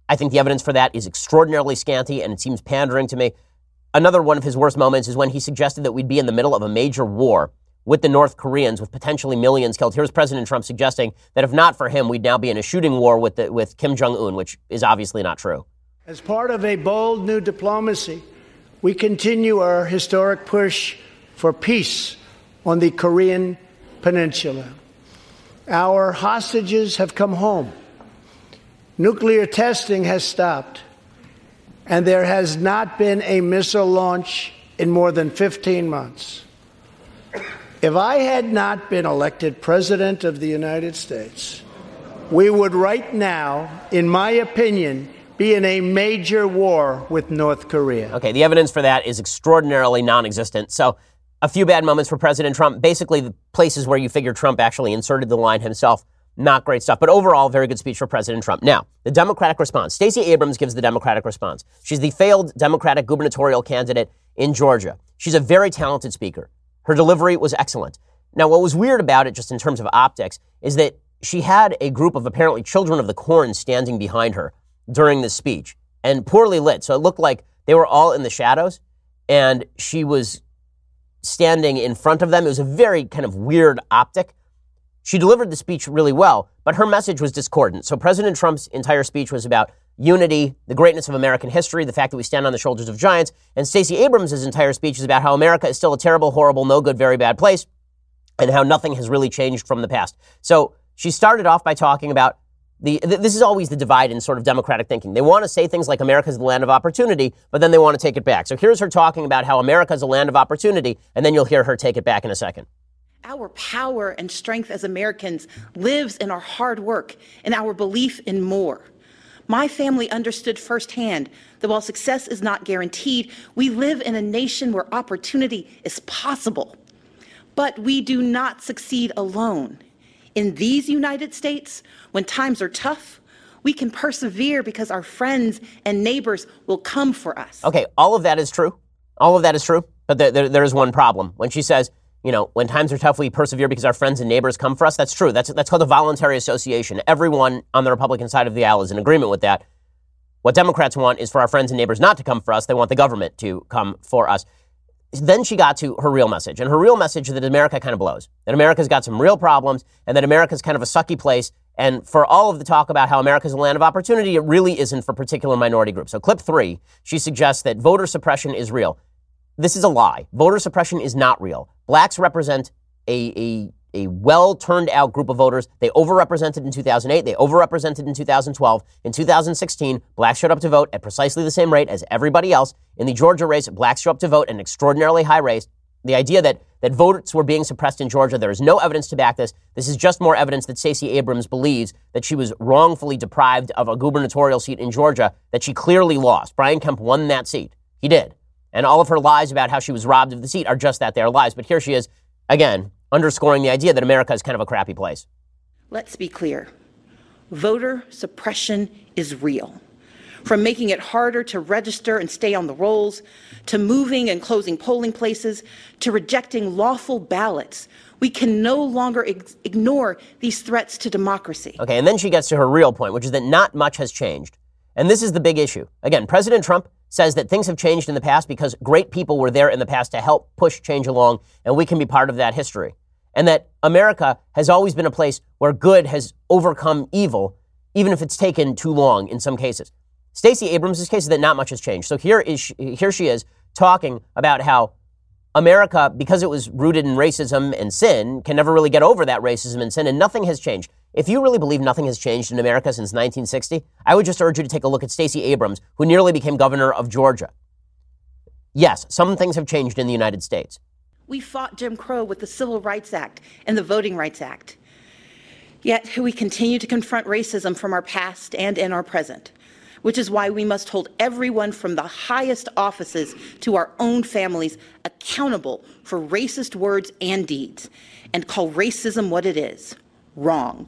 I think the evidence for that is extraordinarily scanty, and it seems pandering to me. Another one of his worst moments is when he suggested that we'd be in the middle of a major war with the North Koreans, with potentially millions killed. Here's President Trump suggesting that if not for him, we'd now be in a shooting war with the, with Kim Jong-un, which is obviously not true. As part of a bold new diplomacy, we continue our historic push for peace on the Korean Peninsula. Our hostages have come home. Nuclear testing has stopped, and there has not been a missile launch in more than fifteen months. If I had not been elected President of the United States, we would right now, in my opinion, be in a major war with North Korea. Okay, the evidence for that is extraordinarily non-existent. So a few bad moments for President Trump. Basically, the places where you figure Trump actually inserted the line himself. Not great stuff. But overall, very good speech for President Trump. Now, the Democratic response. Stacey Abrams gives the Democratic response. She's the failed Democratic gubernatorial candidate in Georgia. She's a very talented speaker. Her delivery was excellent. Now, what was weird about it, just in terms of optics, is that she had a group of apparently children of the corn standing behind her during this speech, and poorly lit. So it looked like they were all in the shadows, and she was standing in front of them. It was a very kind of weird optic. She delivered the speech really well, but her message was discordant. So President Trump's entire speech was about unity, the greatness of American history, the fact that we stand on the shoulders of giants. And Stacey Abrams' entire speech is about how America is still a terrible, horrible, no good, very bad place, and how nothing has really changed from the past. So she started off by talking about the, th- this is always the divide in sort of Democratic thinking. They want to say things like America's the land of opportunity, but then they want to take it back. So here's her talking about how America's a land of opportunity, and then you'll hear her take it back in a second. Our power and strength as Americans lives in our hard work and our belief in more. My family understood firsthand that while success is not guaranteed, we live in a nation where opportunity is possible. But we do not succeed alone. In these United States, when times are tough, we can persevere because our friends and neighbors will come for us. Okay, all of that is true. All of that is true. But there, there, there is one problem. When she says, you know, when times are tough, we persevere because our friends and neighbors come for us. That's true. That's that's called a voluntary association. Everyone on the Republican side of the aisle is in agreement with that. What Democrats want is for our friends and neighbors not to come for us. They want the government to come for us. Then she got to her real message. And her real message is that America kind of blows. That America's got some real problems and that America's kind of a sucky place. And for all of the talk about how America's a land of opportunity, it really isn't for particular minority groups. So clip three, she suggests that voter suppression is real. This is a lie. Voter suppression is not real. Blacks represent a, a, a well-turned-out group of voters. They overrepresented in two thousand eight. They overrepresented in two thousand twelve. In two thousand sixteen, blacks showed up to vote at precisely the same rate as everybody else. In the Georgia race, blacks showed up to vote at an extraordinarily high rate. The idea that, that votes were being suppressed in Georgia, there is no evidence to back this. This is just more evidence that Stacey Abrams believes that she was wrongfully deprived of a gubernatorial seat in Georgia that she clearly lost. Brian Kemp won that seat. He did. And all of her lies about how she was robbed of the seat are just that, they're lies. But here she is, again, underscoring the idea that America is kind of a crappy place. Let's be clear. Voter suppression is real. From making it harder to register and stay on the rolls, to moving and closing polling places, to rejecting lawful ballots, we can no longer ex- ignore these threats to democracy. Okay, and then she gets to her real point, which is that not much has changed. And this is the big issue. Again, President Trump says that things have changed in the past because great people were there in the past to help push change along, and we can be part of that history. And that America has always been a place where good has overcome evil, even if it's taken too long in some cases. Stacey Abrams' case is that not much has changed. So here is she, here she is talking about how America, because it was rooted in racism and sin, can never really get over that racism and sin, and nothing has changed. If you really believe nothing has changed in America since nineteen sixty, I would just urge you to take a look at Stacey Abrams, who nearly became governor of Georgia. Yes, some things have changed in the United States. We fought Jim Crow with the Civil Rights Act and the Voting Rights Act. Yet we continue to confront racism from our past and in our present, which is why we must hold everyone from the highest offices to our own families accountable for racist words and deeds, and call racism what it is, wrong.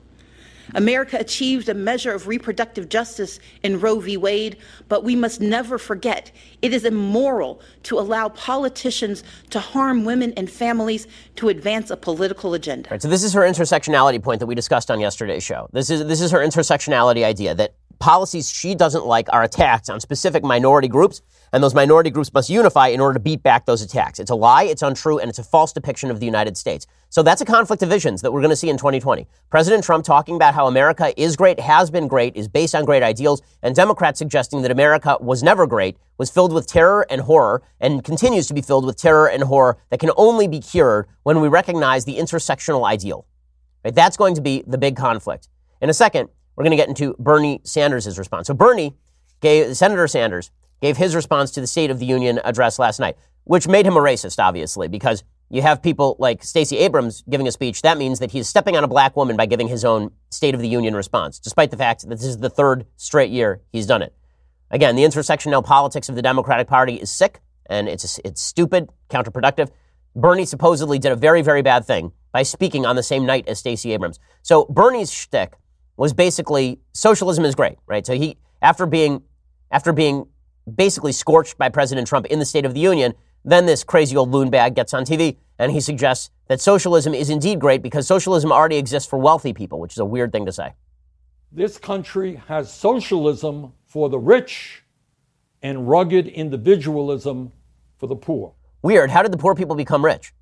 America achieved a measure of reproductive justice in Roe v. Wade, but we must never forget it is immoral to allow politicians to harm women and families to advance a political agenda. Right, so this is her intersectionality point that we discussed on yesterday's show. This is this is her intersectionality idea that policies she doesn't like are attacks on specific minority groups, and those minority groups must unify in order to beat back those attacks. It's a lie, it's untrue, and it's a false depiction of the United States. So that's a conflict of visions that we're going to see in twenty twenty. President Trump talking about how America is great, has been great, is based on great ideals, and Democrats suggesting that America was never great, was filled with terror and horror, and continues to be filled with terror and horror that can only be cured when we recognize the intersectional ideal. Right? That's going to be the big conflict. In a second, we're going to get into Bernie Sanders' response. So Bernie gave, Senator Sanders gave his response to the State of the Union address last night, which made him a racist, obviously, because you have people like Stacey Abrams giving a speech. That means that he's stepping on a black woman by giving his own State of the Union response, despite the fact that this is the third straight year he's done it. Again, the intersectional politics of the Democratic Party is sick, and it's it's stupid, counterproductive. Bernie supposedly did a very, very bad thing by speaking on the same night as Stacey Abrams. So Bernie's shtick was basically socialism is great, right? So he, after being, after being basically scorched by President Trump in the State of the Union, then this crazy old loon bag gets on T V and he suggests that socialism is indeed great because socialism already exists for wealthy people, which is a weird thing to say. This country has socialism for the rich and rugged individualism for the poor. Weird. How did the poor people become rich?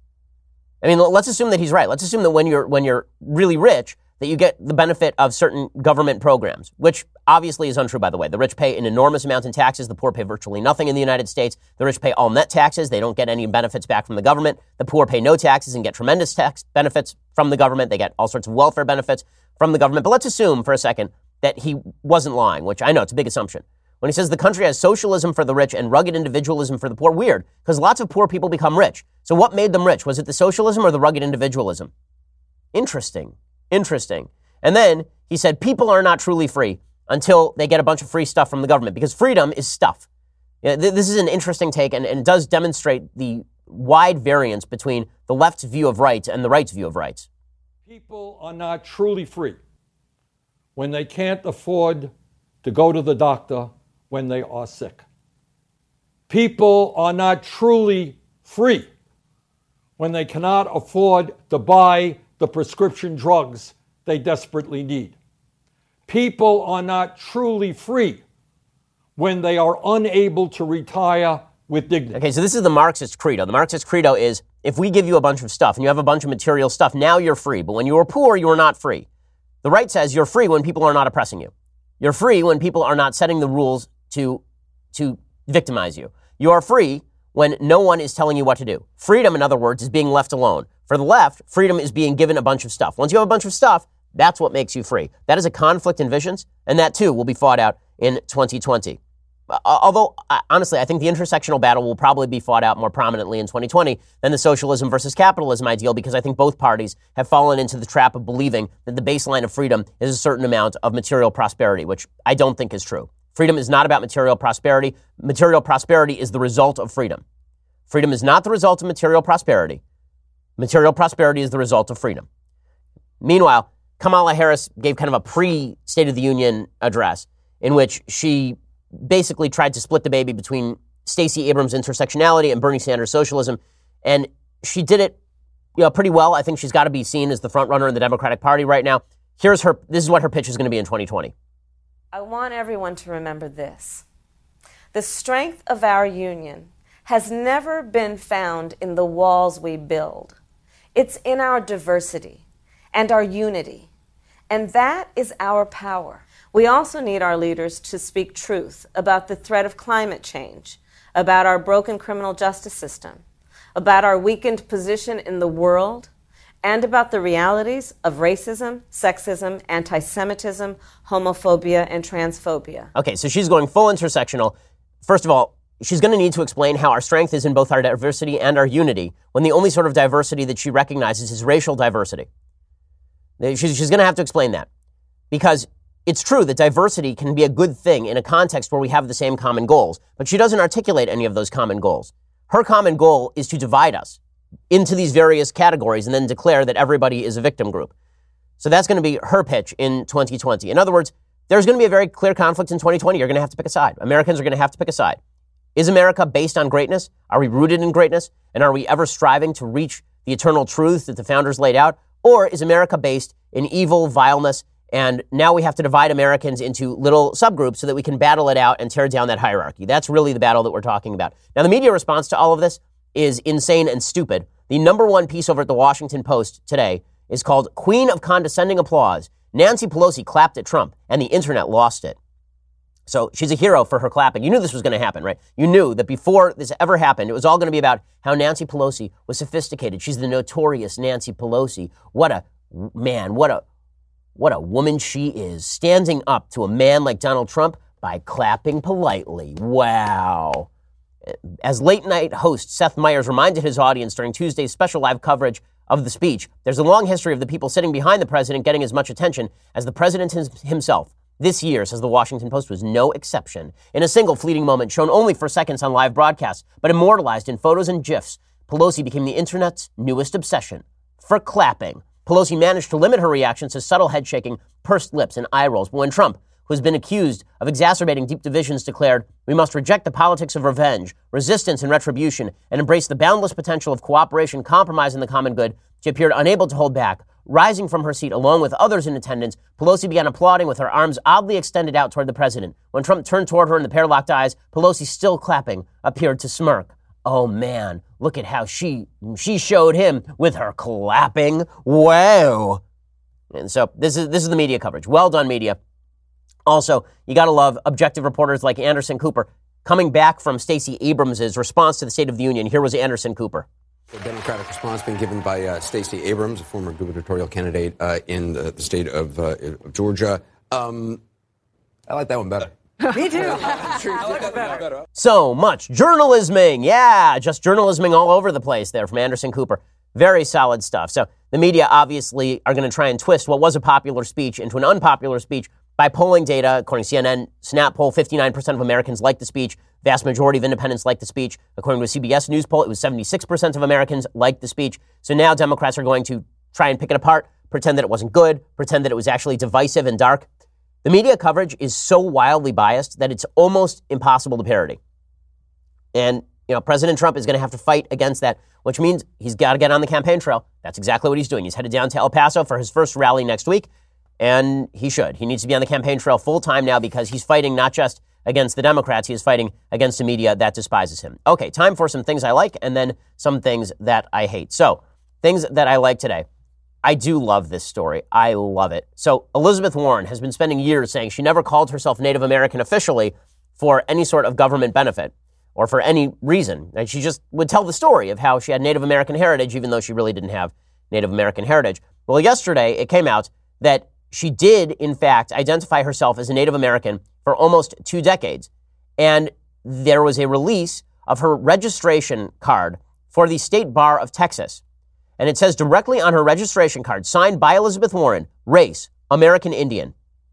I mean, let's assume that he's right. Let's assume that when you're when you're really rich, that you get the benefit of certain government programs, which obviously is untrue, by the way. The rich pay an enormous amount in taxes. The poor pay virtually nothing in the United States. The rich pay all net taxes. They don't get any benefits back from the government. The poor pay no taxes and get tremendous tax benefits from the government. They get all sorts of welfare benefits from the government. But let's assume for a second that he wasn't lying, which I know it's a big assumption. When he says the country has socialism for the rich and rugged individualism for the poor, weird, because lots of poor people become rich. So what made them rich? Was it the socialism or the rugged individualism? Interesting. Interesting. And then he said people are not truly free until they get a bunch of free stuff from the government, because freedom is stuff. You know, th- this is an interesting take, and, and it does demonstrate the wide variance between the left's view of rights and the right's view of rights. People are not truly free when they can't afford to go to the doctor when they are sick. People are not truly free when they cannot afford to buy the prescription drugs they desperately need. People are not truly free when they are unable to retire with dignity. Okay, so this is the Marxist credo. The Marxist credo is, if we give you a bunch of stuff and you have a bunch of material stuff, now you're free. But when you were poor, you were not free. The right says you're free when people are not oppressing you. You're free when people are not setting the rules to, to victimize you. You are free when no one is telling you what to do. Freedom, in other words, is being left alone. For the left, freedom is being given a bunch of stuff. Once you have a bunch of stuff, that's what makes you free. That is a conflict in visions, and that too will be fought out in twenty twenty. Although, honestly, I think the intersectional battle will probably be fought out more prominently in twenty twenty than the socialism versus capitalism ideal, because I think both parties have fallen into the trap of believing that the baseline of freedom is a certain amount of material prosperity, which I don't think is true. Freedom is not about material prosperity. Material prosperity is the result of freedom. Freedom is not the result of material prosperity. Material prosperity is the result of freedom. Meanwhile, Kamala Harris gave kind of a pre-State of the Union address in which she basically tried to split the baby between Stacey Abrams' intersectionality and Bernie Sanders' socialism. And she did it, you know, pretty well. I think she's got to be seen as the front runner in the Democratic Party right now. Here's her, this is what her pitch is going to be in twenty twenty. I want everyone to remember this. The strength of our union has never been found in the walls we build. It's in our diversity and our unity. And that is our power. We also need our leaders to speak truth about the threat of climate change, about our broken criminal justice system, about our weakened position in the world, and about the realities of racism, sexism, anti-Semitism, homophobia, and transphobia. Okay, so she's going full intersectional. First of all, she's going to need to explain how our strength is in both our diversity and our unity, when the only sort of diversity that she recognizes is racial diversity. She's, she's going to have to explain that, because it's true that diversity can be a good thing in a context where we have the same common goals, but she doesn't articulate any of those common goals. Her common goal is to divide us into these various categories and then declare that everybody is a victim group. So that's going to be her pitch in twenty twenty. In other words, there's going to be a very clear conflict in twenty twenty. You're going to have to pick a side. Americans are going to have to pick a side. Is America based on greatness? Are we rooted in greatness? And are we ever striving to reach the eternal truth that the founders laid out? Or is America based in evil, vileness, And now we have to divide Americans into little subgroups so that we can battle it out and tear down that hierarchy. That's really the battle that we're talking about. Now, the media response to all of this is insane and stupid. The number one piece over at the Washington Post today is called Queen of Condescending Applause. Nancy Pelosi clapped at Trump, and the internet lost it. So she's a hero for her clapping. You knew this was going to happen, right? You knew that before this ever happened, it was all going to be about how Nancy Pelosi was sophisticated. She's the notorious Nancy Pelosi. What a, man, what a, what a woman she is, standing up to a man like Donald Trump by clapping politely. Wow. As late-night host Seth Meyers reminded his audience during Tuesday's special live coverage of the speech, there's a long history of the people sitting behind the president getting as much attention as the president himself. This year, says the Washington Post, was no exception. In a single fleeting moment shown only for seconds on live broadcasts, but immortalized in photos and GIFs, Pelosi became the internet's newest obsession. For clapping, Pelosi managed to limit her reactions to subtle head shaking, pursed lips, and eye rolls. But when Trump, who has been accused of exacerbating deep divisions, declared, "We must reject the politics of revenge, resistance, and retribution, and embrace the boundless potential of cooperation, compromise, and the common good," she appeared unable to hold back. Rising from her seat along with others in attendance, Pelosi began applauding with her arms oddly extended out toward the president. When Trump turned toward her and the pair locked eyes, Pelosi, still clapping, appeared to smirk. Oh man, look at how she she showed him with her clapping. Wow. And so this is this is the media coverage. Well done, media. Also, you got to love objective reporters like Anderson Cooper. Coming back from Stacey Abrams' response to the State of the Union, here was Anderson Cooper. The Democratic response being given by uh, Stacey Abrams, a former gubernatorial candidate uh, in the, the state of, uh, of Georgia. Um, I like that one better. Me too. I like that better. better. So much journalisming. Yeah, just journalisming all over the place there from Anderson Cooper. Very solid stuff. So the media obviously are going to try and twist what was a popular speech into an unpopular speech by polling data. According to C N N Snap poll, fifty-nine percent of Americans liked the speech. Vast majority of independents liked the speech. According to a C B S News poll, it was seventy-six percent of Americans liked the speech. So now Democrats are going to try and pick it apart, pretend that it wasn't good, pretend that it was actually divisive and dark. The media coverage is so wildly biased that it's almost impossible to parody. And, you know, President Trump is going to have to fight against that, which means he's got to get on the campaign trail. That's exactly what he's doing. He's headed down to El Paso for his first rally next week, and he should. He needs to be on the campaign trail full time now because he's fighting not just against the Democrats, he is fighting against a media that despises him. Okay, time for some things I like and then some things that I hate. So, things that I like today. I do love this story. I love it. So Elizabeth Warren has been spending years saying she never called herself Native American officially for any sort of government benefit or for any reason. And she just would tell the story of how she had Native American heritage, even though she really didn't have Native American heritage. Well, yesterday it came out that she did, in fact, identify herself as a Native American for almost two decades. And there was a release of her registration card for the State Bar of Texas. And it says directly on her registration card, signed by Elizabeth Warren, race, American Indian.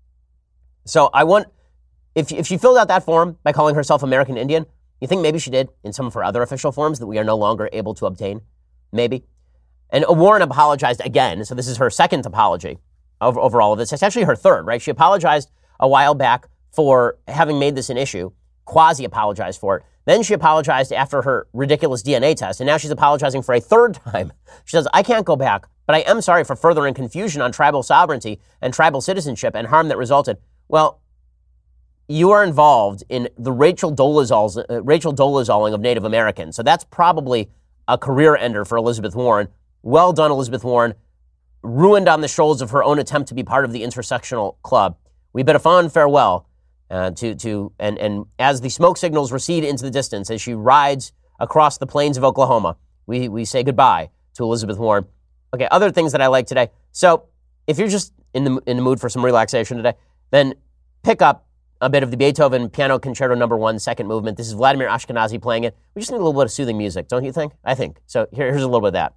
So I want, if, if she filled out that form by calling herself American Indian, you think maybe she did in some of her other official forms that we are no longer able to obtain? Maybe. And Warren apologized again. So this is her second apology over, over all of this. It's actually her third, right? She apologized a while back for having made this an issue, quasi-apologized for it. Then she apologized after her ridiculous D N A test, and now she's apologizing for a third time. She says, I can't go back, but I am sorry for furthering confusion on tribal sovereignty and tribal citizenship and harm that resulted. Well, you are involved in the Rachel Dolezal, uh, Rachel Dolezaling of Native Americans, so that's probably a career ender for Elizabeth Warren. Well done, Elizabeth Warren. Ruined on the shoulders of her own attempt to be part of the intersectional club. We bid a fond farewell. Uh, to to and, and as the smoke signals recede into the distance, as she rides across the plains of Oklahoma, we, we say goodbye to Elizabeth Warren. Okay, other things that I like today. So if you're just in the in the mood for some relaxation today, then pick up a bit of the Beethoven Piano Concerto Number One, second movement. This is Vladimir Ashkenazy playing it. We just need a little bit of soothing music, don't you think? I think. So here, here's a little bit of that.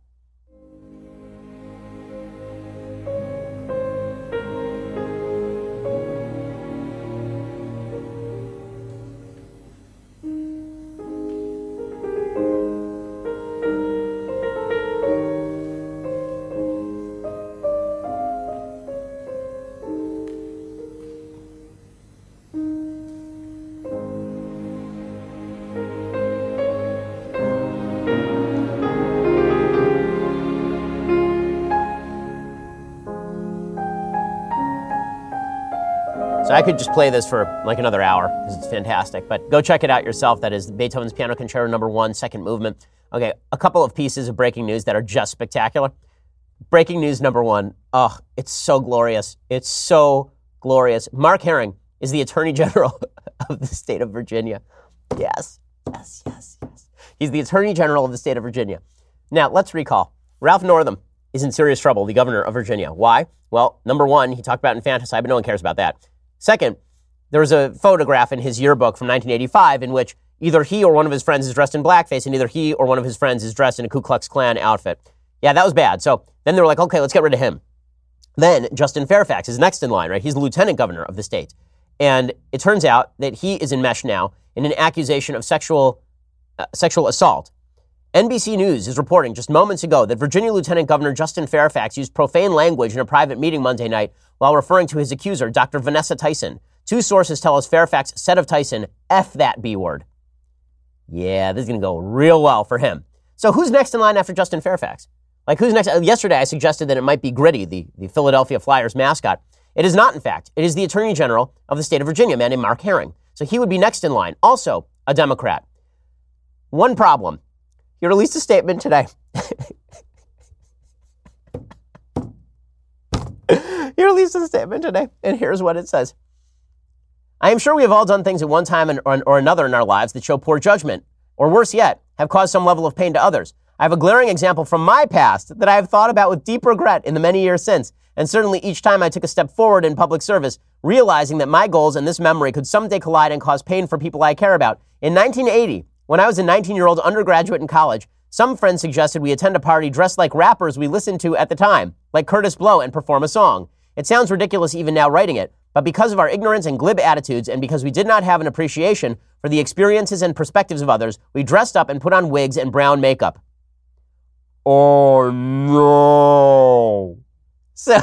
So I could just play this for like another hour because it's fantastic. But go check it out yourself. That is Beethoven's Piano Concerto Number One, Second Movement. Okay, a couple of pieces of breaking news that are just spectacular. Breaking news number one. Oh, it's so glorious. It's so glorious. Mark Herring is the Attorney General of the state of Virginia. Yes, yes, yes, yes. He's the Attorney General of the state of Virginia. Now, let's recall. Ralph Northam is in serious trouble, the governor of Virginia. Why? Well, number one, he talked about infanticide, but no one cares about that. Second, there was a photograph in his yearbook from nineteen eighty-five in which either he or one of his friends is dressed in blackface and either he or one of his friends is dressed in a Ku Klux Klan outfit. Yeah, that was bad. So then they were like, okay, let's get rid of him. Then Justin Fairfax is next in line, right? He's the lieutenant governor of the state. And it turns out that he is enmeshed now in an accusation of sexual uh, sexual assault. N B C News is reporting just moments ago that Virginia Lieutenant Governor Justin Fairfax used profane language in a private meeting Monday night while referring to his accuser, Doctor Vanessa Tyson. Two sources tell us Fairfax said of Tyson, F that B word. Yeah, this is going to go real well for him. So who's next in line after Justin Fairfax? Like who's next? Uh, yesterday I suggested that it might be Gritty, the, the Philadelphia Flyers mascot. It is not, in fact. It is the Attorney General of the state of Virginia, a man named Mark Herring. So he would be next in line. Also a Democrat. One problem. He released a statement today. He released a statement today, and here's what it says. I am sure we have all done things at one time or, or another in our lives that show poor judgment, or worse yet, have caused some level of pain to others. I have a glaring example from my past that I have thought about with deep regret in the many years since, and certainly each time I took a step forward in public service, realizing that my goals and this memory could someday collide and cause pain for people I care about. In nineteen eighty, when I was a nineteen-year-old undergraduate in college, some friends suggested we attend a party dressed like rappers we listened to at the time, like Curtis Blow, and perform a song. It sounds ridiculous even now writing it, but because of our ignorance and glib attitudes, and because we did not have an appreciation for the experiences and perspectives of others, we dressed up and put on wigs and brown makeup. Oh, no. So,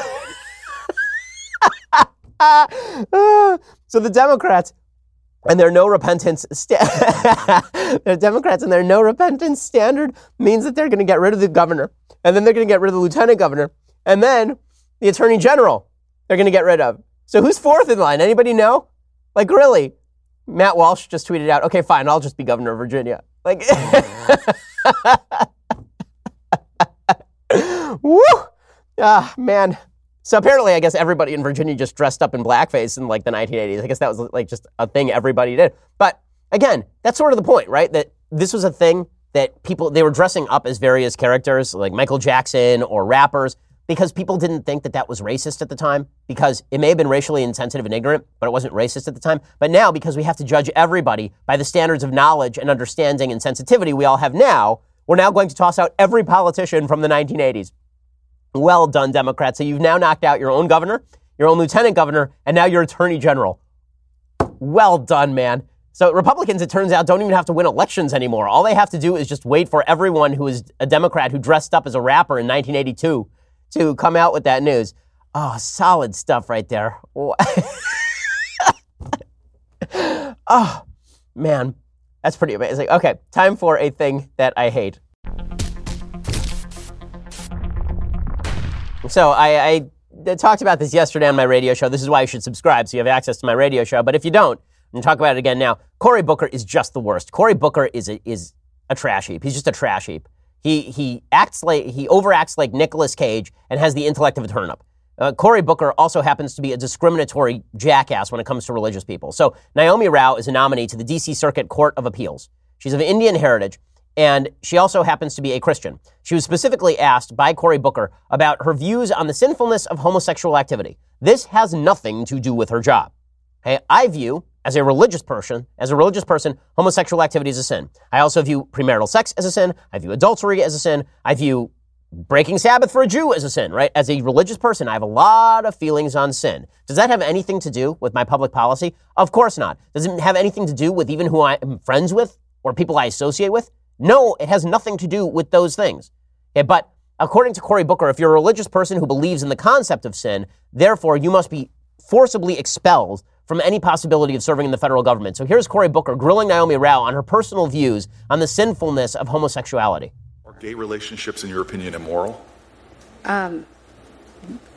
so the Democrats and their no repentance sta- the Democrats and their no repentance standard means that they're going to get rid of the governor, and then they're going to get rid of the lieutenant governor, and then the attorney general they're going to get rid of. So who's fourth in line? Anybody know? Like, really? Matt Walsh just tweeted out, okay, fine, I'll just be governor of Virginia. Like, woo! Ah, man. So apparently, I guess everybody in Virginia just dressed up in blackface in like the nineteen eighties. I guess that was like just a thing everybody did. But again, that's sort of the point, right? That this was a thing that people, they were dressing up as various characters like Michael Jackson or rappers because people didn't think that that was racist at the time, because it may have been racially insensitive and ignorant, but it wasn't racist at the time. But now, because we have to judge everybody by the standards of knowledge and understanding and sensitivity we all have now, we're now going to toss out every politician from the nineteen eighties. Well done, Democrats. So you've now knocked out your own governor, your own lieutenant governor, and now your attorney general. Well done, man. So Republicans, it turns out, don't even have to win elections anymore. All they have to do is just wait for everyone who is a Democrat who dressed up as a rapper in nineteen eighty-two to come out with that news. Oh, solid stuff right there. Oh, man. That's pretty amazing. Okay, time for a thing that I hate. So I, I talked about this yesterday on my radio show. This is why you should subscribe, so you have access to my radio show. But if you don't, I'm going to talk about it again now. Cory Booker is just the worst. Cory Booker is a, is a trash heap. He's just a trash heap. He he acts like he overacts like Nicolas Cage and has the intellect of a turnip. Uh, Cory Booker also happens to be a discriminatory jackass when it comes to religious people. So Naomi Rao is a nominee to the D C Circuit Court of Appeals. She's of Indian heritage, and she also happens to be a Christian. She was specifically asked by Cory Booker about her views on the sinfulness of homosexual activity. This has nothing to do with her job. Okay? I view, as a religious person, as a religious person, homosexual activity is a sin. I also view premarital sex as a sin. I view adultery as a sin. I view breaking Sabbath for a Jew as a sin, right? As a religious person, I have a lot of feelings on sin. Does that have anything to do with my public policy? Of course not. Does it have anything to do with even who I am friends with or people I associate with? No, it has nothing to do with those things. Okay, but according to Cory Booker, if you're a religious person who believes in the concept of sin, therefore you must be forcibly expelled from any possibility of serving in the federal government. So here's Cory Booker grilling Naomi Rao on her personal views on the sinfulness of homosexuality. Are gay relationships, in your opinion, immoral? Um,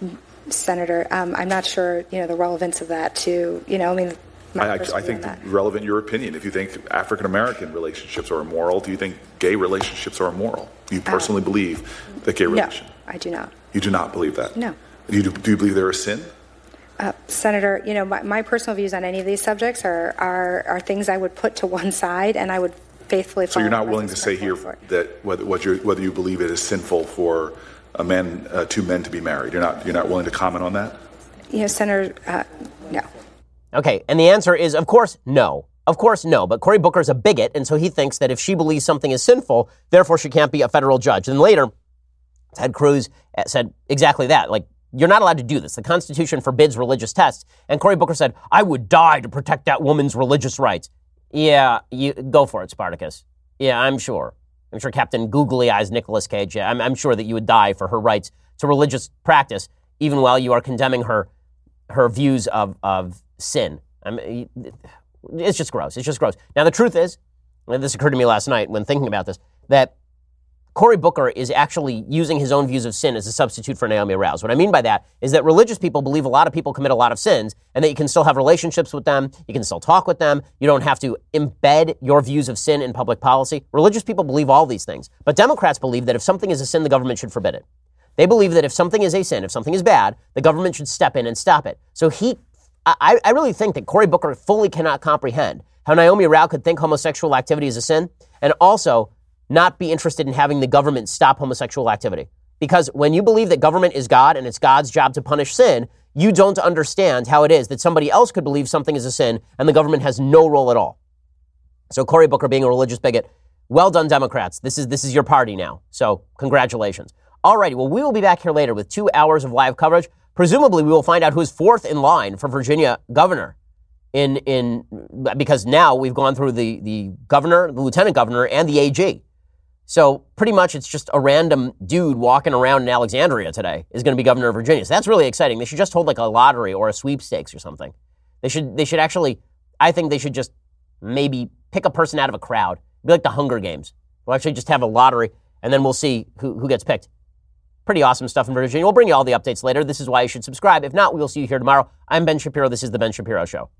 Senator, um, I'm not sure, you know, the relevance of that to, you know, I mean, I, I think relevant your opinion. If you think African-American relationships are immoral, do you think gay relationships are immoral? Do you personally uh, believe that gay relationships? No, I do not. You do not believe that? No. Do you, do you believe they're a sin? Uh, Senator, you know, my, my personal views on any of these subjects are, are, are things I would put to one side, and I would faithfully follow. So you're not willing to say here that whether, whether, whether you believe it is sinful for a man, uh, two men to be married. You're not, you're not willing to comment on that? You know, Senator, uh, no. Okay, and the answer is, of course, no. Of course, no. But Cory Booker's a bigot, and so he thinks that if she believes something is sinful, therefore she can't be a federal judge. And later, Ted Cruz said exactly that. Like, you're not allowed to do this. The Constitution forbids religious tests. And Cory Booker said, I would die to protect that woman's religious rights. Yeah, you go for it, Spartacus. Yeah, I'm sure. I'm sure Captain Googly Eyes Nicolas Cage, yeah, I'm, I'm sure that you would die for her rights to religious practice, even while you are condemning her her views of, of sin. I mean, it's just gross. It's just gross. Now, the truth is, and this occurred to me last night when thinking about this, that Cory Booker is actually using his own views of sin as a substitute for Naomi Rouse. What I mean by that is that religious people believe a lot of people commit a lot of sins and that you can still have relationships with them, you can still talk with them, you don't have to embed your views of sin in public policy. Religious people believe all these things. But Democrats believe that if something is a sin, the government should forbid it. They believe that if something is a sin, if something is bad, the government should step in and stop it. So he, I, I really think that Cory Booker fully cannot comprehend how Naomi Rouse could think homosexual activity is a sin, and also not be interested in having the government stop homosexual activity. Because when you believe that government is God and it's God's job to punish sin, you don't understand how it is that somebody else could believe something is a sin and the government has no role at all. So Cory Booker being a religious bigot, well done, Democrats. This is this is your party now. So congratulations. All righty, well, we will be back here later with two hours of live coverage. Presumably, we will find out who's fourth in line for Virginia governor. In in because now we've gone through the, the governor, the lieutenant governor, and the A G. So pretty much it's just a random dude walking around in Alexandria today is going to be governor of Virginia. So that's really exciting. They should just hold like a lottery or a sweepstakes or something. They should they should actually, I think they should just maybe pick a person out of a crowd. It'd be like the Hunger Games. We'll actually just have a lottery and then we'll see who, who gets picked. Pretty awesome stuff in Virginia. We'll bring you all the updates later. This is why you should subscribe. If not, we'll see you here tomorrow. I'm Ben Shapiro. This is The Ben Shapiro Show.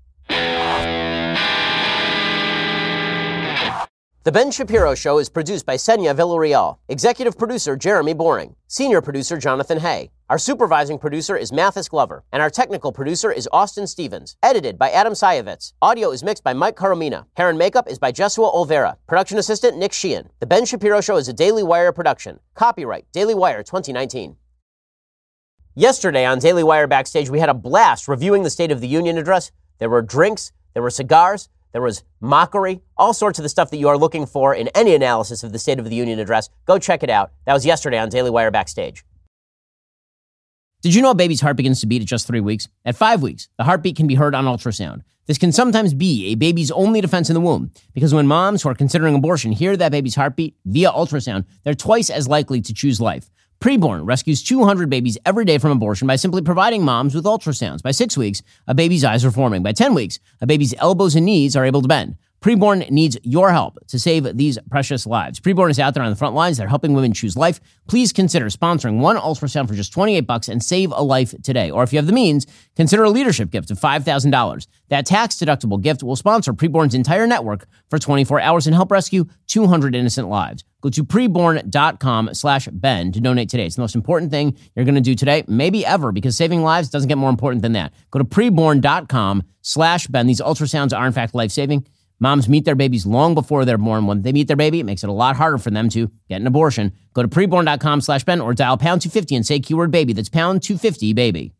The Ben Shapiro Show is produced by Senya Villarreal, executive producer Jeremy Boring, senior producer Jonathan Hay. Our supervising producer is Mathis Glover, and our technical producer is Austin Stevens. Edited by Adam Sayevitz. Audio is mixed by Mike Caromina. Hair and makeup is by Jesua Olvera. Production assistant Nick Sheehan. The Ben Shapiro Show is a Daily Wire production. Copyright Daily Wire twenty nineteen. Yesterday on Daily Wire Backstage, we had a blast reviewing the State of the Union address. There were drinks, there were cigars, there was mockery, all sorts of the stuff that you are looking for in any analysis of the State of the Union address. Go check it out. That was yesterday on Daily Wire Backstage. Did you know a baby's heart begins to beat at just three weeks? At five weeks, the heartbeat can be heard on ultrasound. This can sometimes be a baby's only defense in the womb, because when moms who are considering abortion hear that baby's heartbeat via ultrasound, they're twice as likely to choose life. Preborn rescues two hundred babies every day from abortion by simply providing moms with ultrasounds. By six weeks, a baby's eyes are forming. By ten weeks, a baby's elbows and knees are able to bend. Preborn needs your help to save these precious lives. Preborn is out there on the front lines. They're helping women choose life. Please consider sponsoring one ultrasound for just twenty-eight bucks and save a life today. Or if you have the means, consider a leadership gift of five thousand dollars. That tax-deductible gift will sponsor Preborn's entire network for twenty-four hours and help rescue two hundred innocent lives. Go to preborn.com slash Ben to donate today. It's the most important thing you're going to do today, maybe ever, because saving lives doesn't get more important than that. Go to preborn.com slash Ben. These ultrasounds are, in fact, life-saving. Moms meet their babies long before they're born. When they meet their baby, it makes it a lot harder for them to get an abortion. Go to preborn.com slash Ben or dial pound two fifty and say keyword baby. That's pound two fifty, baby.